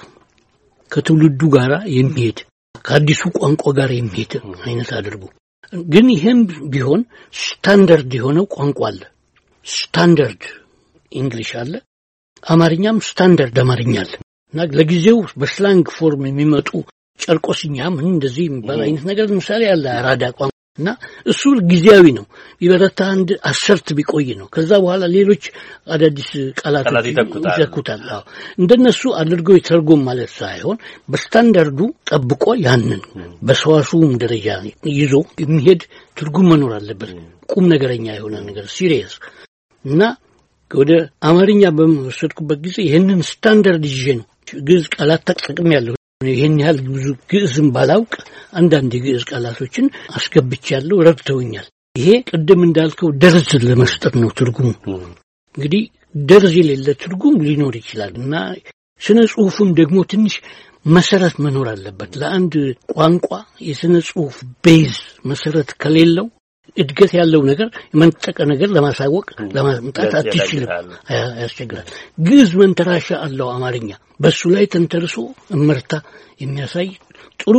ከትውልዱ ጋር የሚሄድ ከአዲሱ ቋንቋ ጋር የሚሄድ አይነት አድርጎ። ግን ይሄም ቢሆን ስታንዳርድ የሆነው ቋንቋ አለ። ስታንዳርድ እንግሊሽ አለ፣ አማርኛም ስታንዳርድ አማርኛ አለ። እና ለጊዜው በስላንግ ፎርም የሚመጡ ጨርቆስኛ ምን እንደዚህ የሚባል አይነት ነገር ለምሳሌ ያለ አራዳ ቋንቋ እና እሱ ጊዜያዊ ነው። ቢበረታ አንድ አሰርት ቢቆይ ነው። ከዛ በኋላ ሌሎች አዳዲስ ቃላቶች ይተኩታል። እንደነሱ አድርገው ይተርጎም ማለት ሳይሆን በስታንዳርዱ ጠብቆ ያንን በሰዋሱም ደረጃ ይዞ የሚሄድ ትርጉም መኖር አለበት። ቁም ነገረኛ የሆነ ነገር ሲሪየስ እና ወደ አማርኛ በመወሰድኩበት ጊዜ ይሄንን ስታንዳርድ ይዤ ነው ግዕዝ ቃላት ተጠቅሜያለሁ። ይሄን ያህል ብዙ ግዕዝም ባላውቅ አንዳንድ የግዕዝ ቃላቶችን አስገብቻለሁ፣ ረድተውኛል። ይሄ ቅድም እንዳልከው ደርዝ ለመስጠት ነው ትርጉሙ። እንግዲህ ደርዝ የሌለ ትርጉም ሊኖር ይችላል እና ስነ ጽሁፍም ደግሞ ትንሽ መሰረት መኖር አለበት። ለአንድ ቋንቋ የስነ ጽሁፍ ቤዝ መሰረት ከሌለው እድገት ያለው ነገር መንጠቀ ነገር ለማሳወቅ ለማምጣት አትችልም፣ ያስቸግራል። ግዕዝ መንተራሻ አለው አማርኛ፣ በሱ ላይ ተንተርሶ እመርታ የሚያሳይ ጥሩ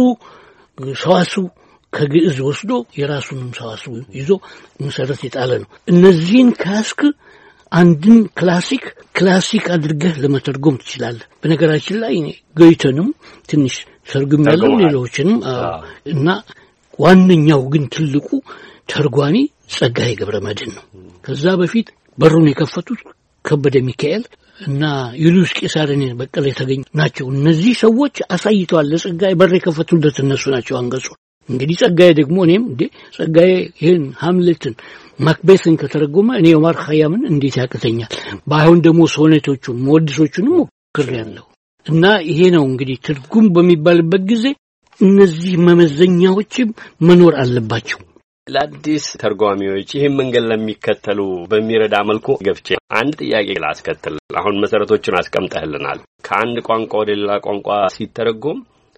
ሰዋስው ከግዕዝ ወስዶ የራሱንም ሰዋስው ይዞ መሰረት የጣለ ነው። እነዚህን ካስክ አንድን ክላሲክ አድርገህ ለመተርጎም ትችላለህ። በነገራችን ላይ ጎይተንም ትንሽ ተርጉም ያለው ሌሎችንም እና ዋነኛው ግን ትልቁ ተርጓሚ ጸጋዬ ገብረመድህን ነው። ከዛ በፊት በሩን የከፈቱት ከበደ ሚካኤል እና ዩልዩስ ቄሳርን በቀለ የተገኙ ናቸው። እነዚህ ሰዎች አሳይተዋል። ለጸጋዬ በር የከፈቱለት እነሱ ናቸው አንገጹ። እንግዲህ ጸጋዬ ደግሞ እኔም ጸጋዬ ይሄን ሃምሌትን ማክቤትን ከተረጎመ እኔ ዑመር ኸያምን እንዴት ያቅተኛል? ባይሆን ደግሞ ሶኔቶቹን መወድሶቹንም ሞክሬያለሁ። እና ይሄ ነው እንግዲህ ትርጉም በሚባልበት ጊዜ እነዚህ መመዘኛዎችም መኖር አለባቸው። ለአዲስ ተርጓሚዎች ይህን መንገድ ለሚከተሉ በሚረዳ መልኩ ገብቼ አንድ ጥያቄ ላስከትል። አሁን መሰረቶቹን አስቀምጠህልናል። ከአንድ ቋንቋ ወደ ሌላ ቋንቋ ሲተረጎም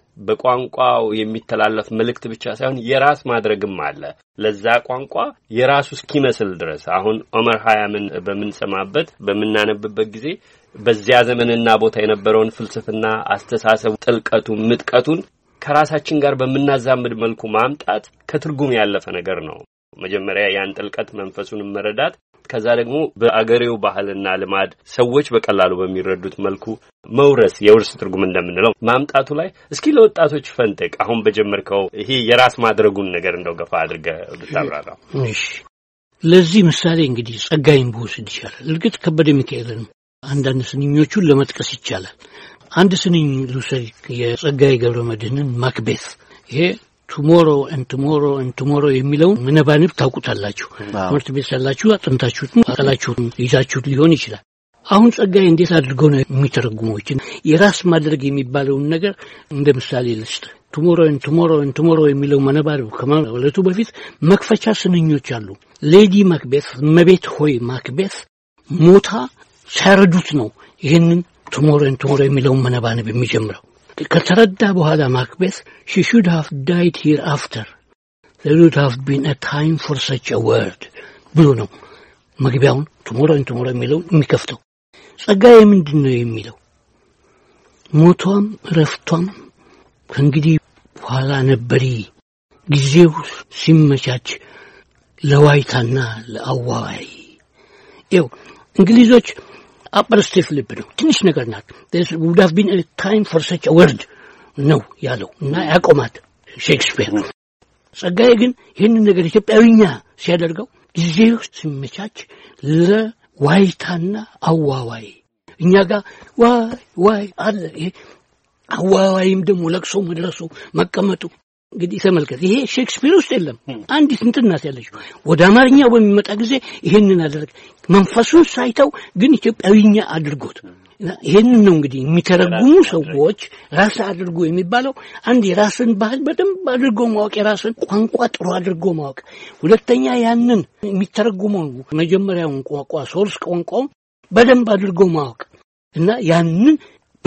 በቋንቋው የሚተላለፍ መልእክት ብቻ ሳይሆን የራስ ማድረግም አለ። ለዛ ቋንቋ የራሱ እስኪመስል ድረስ አሁን ዑመር ኸያምን በምንሰማበት በምናነብበት ጊዜ በዚያ ዘመንና ቦታ የነበረውን ፍልስፍና፣ አስተሳሰቡ፣ ጥልቀቱን፣ ምጥቀቱን ከራሳችን ጋር በመናዛምድ መልኩ ማምጣት ከትርጉም ያለፈ ነገር ነው። መጀመሪያ ያን ጥልቀት መንፈሱን መረዳት፣ ከዛ ደግሞ በአገሬው ባህልና ልማድ ሰዎች በቀላሉ በሚረዱት መልኩ መውረስ፣ የውርስ ትርጉም እንደምንለው ማምጣቱ ላይ እስኪ ለወጣቶች ፈንጠቅ አሁን በጀመርከው ይሄ የራስ ማድረጉን ነገር እንደው ገፋ አድርገህ ብታብራራው። እሺ፣ ለዚህ ምሳሌ እንግዲህ ጸጋዬን ብወስድ ይቻላል። እርግጥ ከበደ ሚካኤልን አንዳንድ ስንኞቹን ለመጥቀስ ይቻላል። አንድ ስንኝ ልውሰድ፣ የጸጋዬ ገብረመድህንን ማክቤት። ይሄ ቱሞሮ ኤንድ ቱሞሮ ኤንድ ቱሞሮ የሚለውን ምነባንብ ታውቁታላችሁ። ትምህርት ቤት ያላችሁ አጥንታችሁት አቃላችሁት ይዛችሁት ሊሆን ይችላል። አሁን ጸጋዬ እንዴት አድርገው ነው የሚተረጉመው? የራስ ማድረግ የሚባለውን ነገር እንደ ምሳሌ ልስጥ። ቱሞሮ ኤንድ ቱሞሮ ኤንድ ቱሞሮ የሚለው መነባንብ ከማለቱ በፊት መክፈቻ ስንኞች አሉ። ሌዲ ማክቤት፣ እመቤት ሆይ ማክቤት ሞታ ሳያረዱት ነው ይሄንን ቱሞሮ የሚለውን መነባነብ የሚጀምረው። ከተረዳ በኋላ ማክቤት she should have died hereafter there would have been a time for such a word ብሎ ነው መግቢያውን ቱሞሮ የሚለውን የሚከፍተው። ጸጋዬ ምንድነው የሚለው? ሞቷም ረፍቷም ከእንግዲህ በኋላ ነበር ጊዜው ሲመቻች ለዋይታና ለአዋይ ይው እንግሊዞች upper stiff lip ነው ትንሽ ነገር ናት there would have been a time for such a word ነው ያለው እና ያቆማት ሼክስፒር ጸጋዬ ግን ይሄን ነገር ኢትዮጵያዊኛ ሲያደርገው ጊዜው ሲመቻች ለዋይታና አዋዋይ እኛ ጋር ዋይ አለ ይሄ አዋዋይም ደግሞ ለቅሶ መድረሱ መቀመጡ እንግዲህ ተመልከት ይሄ ሼክስፒር ውስጥ የለም አንዲት እንትናት ያለችው ወደ አማርኛው በሚመጣ ጊዜ ይሄንን አደረገ መንፈሱን ሳይተው ግን ኢትዮጵያዊኛ አድርጎት ይሄንን ነው እንግዲህ የሚተረጉሙ ሰዎች ራስ አድርጎ የሚባለው አንድ የራስን ባህል በደንብ አድርጎ ማወቅ የራስን ቋንቋ ጥሩ አድርጎ ማወቅ ሁለተኛ ያንን የሚተረጉመው መጀመሪያውን ቋንቋ ሶርስ ቋንቋው በደንብ አድርጎ ማወቅ እና ያንን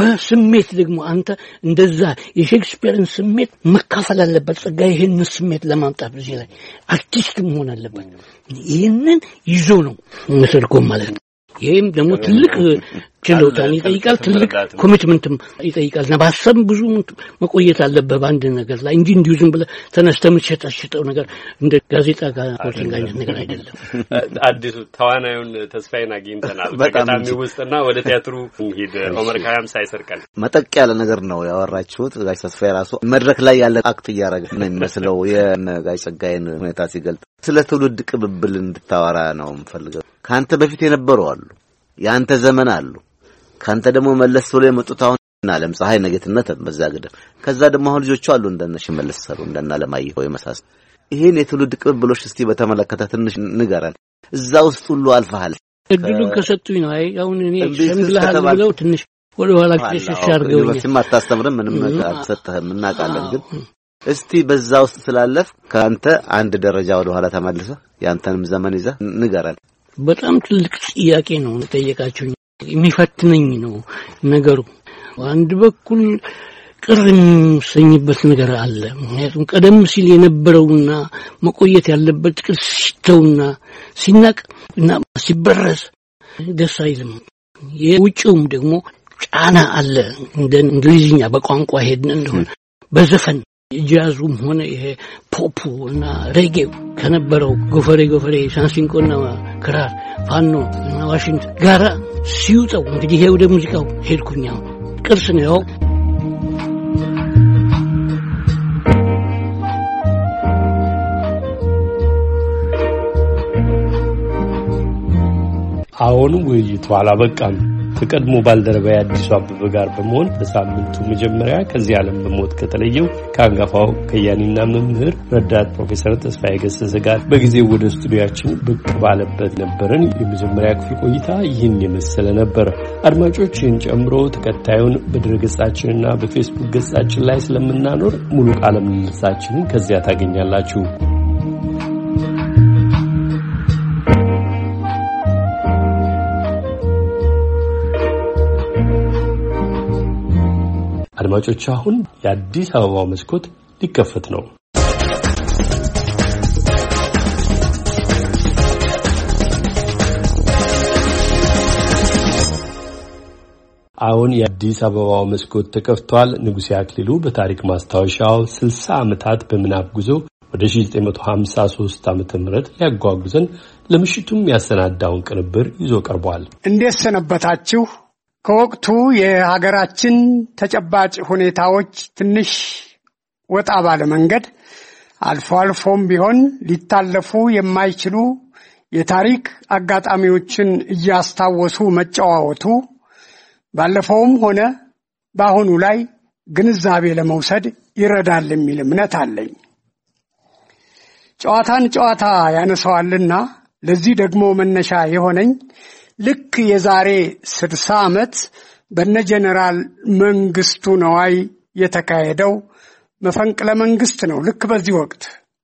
በስሜት ደግሞ አንተ እንደዛ የሼክስፒርን ስሜት መካፈል አለበት ጸጋዬ ይሄን ስሜት ለማምጣት በዚህ ላይ አርቲስት መሆን አለበት ይሄንን ይዞ ነው መተርጎም ማለት ነው ይሄም ደግሞ ትልቅ ችሎታን ይጠይቃል ትልቅ ኮሚትመንትም ይጠይቃል እና በሐሳብ ብዙ መቆየት አለበት በአንድ ነገር ላይ እንጂ እንዲሁ ዝም ብለህ ተነስተህ የምትሸጣሸጠው ነገር እንደ ጋዜጣ ጋር ሪፖርቲንግ አይነት ነገር አይደለም አዲሱ ተዋናዩን ተስፋዬን አግኝተናል በጣም ውስጥና ወደ ቲያትሩ ሄደ ኦመር ካያም ሳይሰርቀን መጠቅ ያለ ነገር ነው ያወራችሁት ጋሽ ተስፋዬ ራሱ መድረክ ላይ ያለ አክት እያደረገ ነው የሚመስለው የጋሽ ጸጋዬን ሁኔታ ሲገልጥ ስለ ትውልድ ቅብብል እንድታወራ ነው የምፈልገው ካንተ በፊት የነበሩ አሉ ያንተ ዘመን አሉ ካንተ ደግሞ መለስ ብሎ የመጡት አሁን እና ለምሳሌ ነገትነት በዛግደ ከዛ ደግሞ አሁን ልጆቹ አሉ እንደነሽ መለስ ሰሩ እንደና ለማይሆ የመሳሰል ይሄን የትውልድ ቅብብሎች እስቲ በተመለከተ ትንሽ ንገረን እዛ ውስጥ ሁሉ አልፈሃል እድሉን ከሰጡኝ ነው አይ አሁን እኔ ሸምግለሃል ብለው ትንሽ ወደ ኋላ ተሻርገውኝ ወስማ ታስተምረን ምንም ነገር አልሰጠህም እናቃለን ግን እስቲ በዛ ውስጥ ስላለፍ ካንተ አንድ ደረጃ ወደ ኋላ ተመልሰ ያንተንም ዘመን ይዘህ ንገረን በጣም ትልቅ ጥያቄ ነው ተጠየቃችሁኝ የሚፈትነኝ ነው ነገሩ አንድ በኩል ቅርም ሰኝበት ነገር አለ ምክንያቱም ቀደም ሲል የነበረውና መቆየት ያለበት ቅርስተውና ሲናቅ እና ሲበረስ ደስ አይልም የውጭውም ደግሞ ጫና አለ እንደ እንግሊዝኛ በቋንቋ ሄድን እንደሆነ በዘፈን ጃዙም ሆነ ይሄ ፖፑ እና ሬጌው ከነበረው ጎፈሬ ሳንሲንቆና ክራር ፋኖ እና ዋሽንት ጋራ ሲውጣው እንግዲህ ይሄ ወደ ሙዚቃው ሄድኩኛው ቅርስ ነው አሁን ውይይቱ አላበቃም ከቀድሞ ባልደረባ አዲሱ አበበ ጋር በመሆን በሳምንቱ መጀመሪያ ከዚህ ዓለም በሞት ከተለየው ከአንጋፋው ከያኒና መምህር ረዳት ፕሮፌሰር ተስፋዬ ገሰሰ ጋር በጊዜው ወደ ስቱዲዮአችን ብቅ ባለበት ነበርን የመጀመሪያ ክፍል ቆይታ ይህን የመሰለ ነበር አድማጮች ይህን ጨምሮ ተከታዩን በድረገጻችንና በፌስቡክ ገጻችን ላይ ስለምናኖር ሙሉ ቃለ ምልልሳችንን ከዚያ ታገኛላችሁ አድማጮች አሁን የአዲስ አበባ መስኮት ሊከፈት ነው አሁን የአዲስ አበባ መስኮት ተከፍቷል ንጉሴ አክሊሉ በታሪክ ማስታወሻው 60 ዓመታት በመናፍ ጉዞ ወደ 1953 ዓመተ ምህረት ያጓጉዘን ለምሽቱም ያሰናዳውን ቅንብር ይዞ ቀርቧል እንዴት ሰነበታችሁ ከወቅቱ የሀገራችን ተጨባጭ ሁኔታዎች ትንሽ ወጣ ባለ መንገድ አልፎ አልፎም ቢሆን ሊታለፉ የማይችሉ የታሪክ አጋጣሚዎችን እያስታወሱ መጫወቱ ባለፈውም ሆነ በአሁኑ ላይ ግንዛቤ ለመውሰድ ይረዳል የሚል እምነት አለኝ ጨዋታን ጨዋታ ያነሳዋልና ለዚህ ደግሞ መነሻ የሆነኝ ልክ የዛሬ 60 ዓመት በነ ጀነራል መንግስቱ ነዋይ የተካሄደው መፈንቅለ መንግስት ነው ልክ በዚህ ወቅት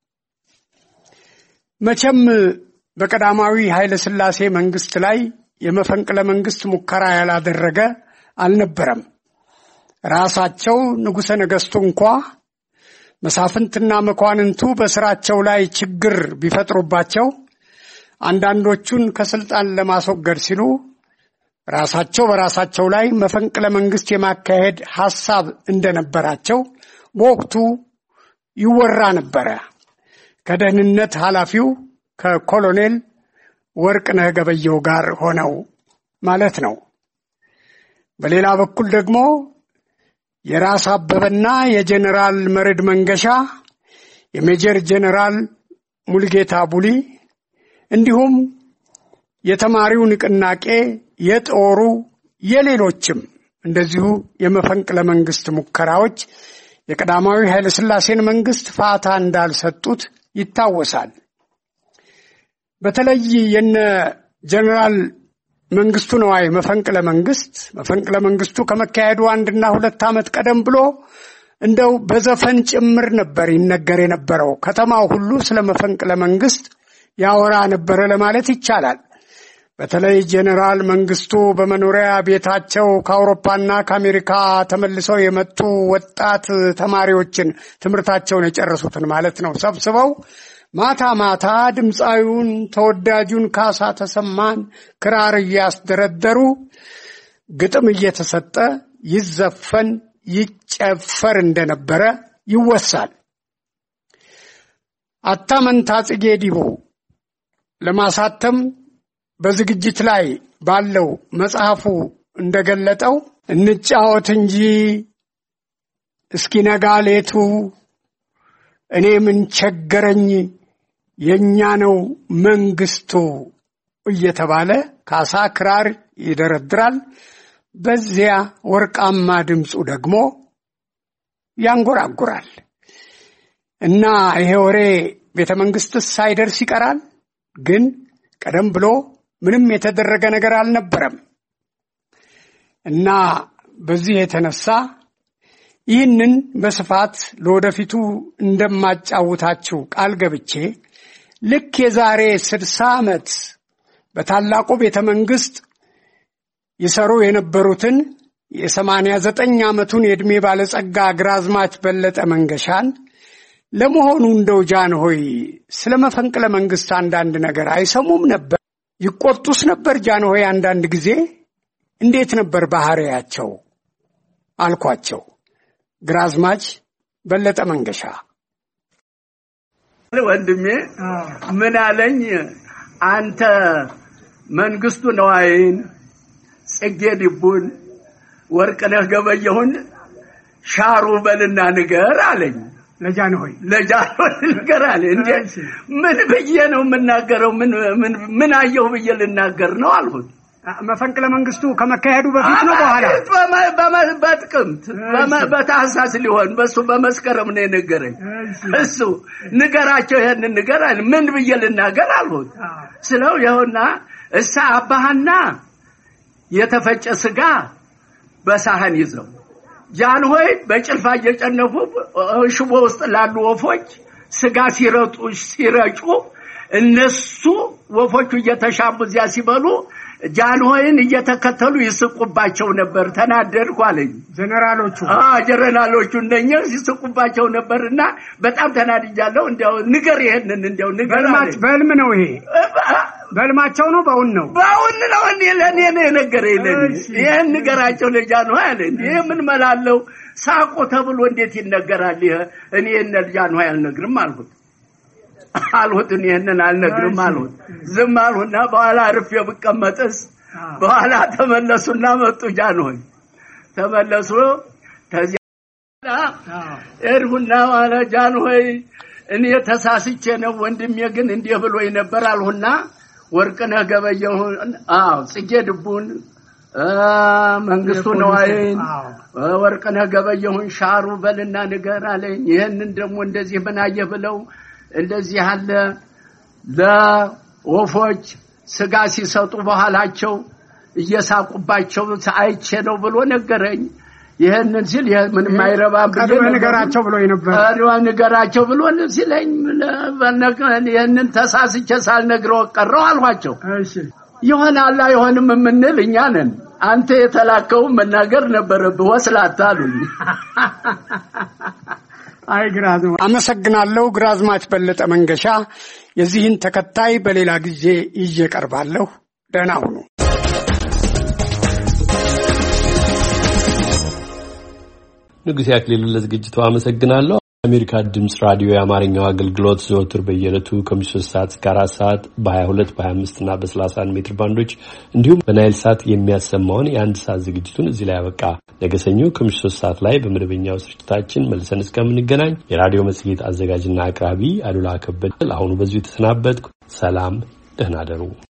መቼም በቀዳማዊ ኃይለ ሥላሴ መንግስት ላይ የመፈንቅለ መንግስት ሙከራ ያላደረገ አልነበረም ራሳቸው ንጉሠ ነገሥቱ እንኳን መሳፍንትና መኳንንቱ በስራቸው ላይ ችግር ቢፈጥሩባቸው አንዳንዶቹን ከስልጣን ለማስወገድ ሲሉ ራሳቸው በራሳቸው ላይ መፈንቅለ መንግስት የማካሄድ ሐሳብ እንደነበራቸው በወቅቱ ይወራ ነበር። ከደህንነት ኃላፊው ከኮሎኔል ወርቅነህ ገበየሁ ጋር ሆነው ማለት ነው። በሌላ በኩል ደግሞ የራስ አበበና የጀነራል መርድ መንገሻ የሜጀር ጀነራል ሙልጌታ ቡሊ እንዲሁም የተማሪው ንቅናቄ የጦሩ የሌሎችም እንደዚሁ የመፈንቅለ መንግስት ሙከራዎች የቀዳማዊ ኃይለ ሥላሴን መንግስት ፋታ እንዳልሰጡት ይታወሳል። በተለይ የነ ጀነራል መንግስቱ ነዋይ መፈንቅለ መንግስቱ ከመካሄዱ 1 እና 2 ዓመት ቀደም ብሎ እንደው በዘፈን ጭምር ነበር ይነገር የነበረው። ከተማው ሁሉ ስለ መፈንቅለ መንግስት ያወራ ነበር ለማለት ይቻላል። በተለይ ጀነራል መንግስቱ በመኖሪያ ቤታቸው ከአውሮፓና ከአሜሪካ ተመልሰው የመጡ ወጣት ተማሪዎችን ትምህርታቸውን የጨረሱትን ማለት ነው ሰብስበው ማታ ማታ ድምጻዩን ተወዳጁን ካሳ ተሰማን ክራር ያስደረደሩ ግጥም እየተሰጠ ይዘፈን ይጨፈር እንደነበረ ይወሳል። አታመንታ ጽጌ ዲቦ ለማሳተም በዝግጅት ላይ ባለው መጽሐፉ እንደገለጠው እንጫወት እንጂ እስኪነጋ ሌቱ እኔ ምን ቸገረኝ የኛ ነው መንግስቱ እየተባለ ካሳ ክራር ይደረድራል። በዚያ ወርቃማ ድምጹ ደግሞ ያንጎራጉራል እና ይሄ ወሬ ቤተ መንግስት ሳይደርስ ይቀራል። ግን ቀደም ብሎ ምንም የተደረገ ነገር አልነበረም እና በዚህ የተነሳ ይህንን በስፋት ለወደፊቱ እንደማጫውታችሁ ቃል ገብቼ ልክ የዛሬ 60 ዓመት በታላቁ ቤተ መንግስት ይሰሩ የነበሩትን የ89 ዓመቱን የዕድሜ ባለጸጋ ግራዝማች በለጠ መንገሻን ለመሆኑ እንደው ጃን ሆይ ስለ መፈንቅለ መንግስት አንዳንድ ነገር አይሰሙም ነበር? ይቆጡስ ነበር ጃን ሆይ አንዳንድ ጊዜ? እንዴት ነበር ባህሪያቸው አልኳቸው። ግራዝማች በለጠ መንገሻ ወንድሜ ምን አለኝ፣ አንተ መንግስቱ ነዋይን ጽጌ ዲቡን ወርቅነህ ገበየሁን ሻሩ በልና ንገር አለኝ። ለጃንሆይ ንገር አለ። እንዴ ምን ብዬ ነው የምናገረው? ምን አየሁ ብዬ ልናገር ነው አልሁት። መፈንቅለ መንግስቱ ከመካሄዱ በፊት ነው በኋላ? በጥቅምት በታህሳስ ሊሆን በሱ በመስከረም ነው የነገረኝ። እሱ ንገራቸው ይሄን ንገር አለ። ምን ብዬ ልናገር አልሁት። ስለው ይኸውና እሳ አባሃና የተፈጨ ስጋ በሳህን ይዘው ጃንሆይ በጭልፋ እየጨነፉ ሽቦ ውስጥ ላሉ ወፎች ስጋ ሲረጩ እነሱ ወፎቹ እየተሻቡ እዚያ ሲበሉ ጃንሆይን እየተከተሉ ይስቁባቸው ነበር። ተናደድኩ አለኝ። ጀነራሎቹ እንደኛ ሲስቁባቸው ነበርና በጣም ተናድጃለሁ። እንዴው ንገር ይሄንን እንዴው ንገር። በልም ነው ይሄ? በልማቸው ነው በውን ነው? በውን ነው። ለኔ ነው የነገረኝ። ይሄን ንገራቸው ለጃንሆይ አለ። ይሄ ምን መላለው ሳቆ ተብሎ እንዴት ይነገራል? ይሄ እኔ እነ ጃንሆይ አልነግርም አልኩት። ይሄንን አልነግርም አልሁት። ዝም አልሁና በኋላ አርፌ ብቀመጥስ በኋላ ተመለሱና መጡ። ጃንሆይ ተመለሱ። ተዚያ እርሁና ዋላ ጃንሆይ እኔ ተሳስቼ ነው ወንድሜ ግን እንዴ ብሎኝ ነበር አልሁና ወርቅነህ ገበየሁ ጽጌ ድቡን መንግስቱ ነዋይን ወርቅነህ ገበየሁን ሻሩ በልና ንገር አለኝ። ይሄንን ደግሞ እንደዚህ በናየ ብለው እንደዚህ ያለ ለወፎች ስጋ ሲሰጡ በኋላቸው እየሳቁባቸው አይቼ ነው ብሎ ነገረኝ። ይሄንን ሲል ምን ማይረባም ብሎ ነገራቸው ብሎ ነበር። ነገራቸው ብሎ ሲለኝ ይሄንን ተሳስቼ ሳልነግረው ቀረው አልኋቸው። እሺ ይሆናል አይሆንም ምንል እኛ ነን። አንተ የተላከው መናገር ነበረብህ ወስላታ አሉኝ። አይ ግራዝማች አመሰግናለሁ። ግራዝማች በለጠ መንገሻ የዚህን ተከታይ በሌላ ጊዜ ይዤ ቀርባለሁ። ደህና ሁኑ። ንጉሴ አክሊሉ ለዝግጅቱ አመሰግናለሁ። አሜሪካ ድምጽ ራዲዮ የአማርኛው አገልግሎት ዘወትር በየዕለቱ ከምሽቱ 3 ሰዓት እስከ 4 ሰዓት በ22 በ25 እና በ31 ሜትር ባንዶች እንዲሁም በናይል ሳት የሚያሰማውን የአንድ ሰዓት ዝግጅቱን እዚህ ላይ ያበቃ። ነገ ሰኞ ከምሽቱ 3 ሰዓት ላይ በመደበኛው ስርጭታችን መልሰን እስከምንገናኝ የራዲዮ መጽሔት አዘጋጅና አቅራቢ አሉላ ከበደ ለአሁኑ በዚሁ ተሰናበትኩ። ሰላም፣ ደህና ደሩ።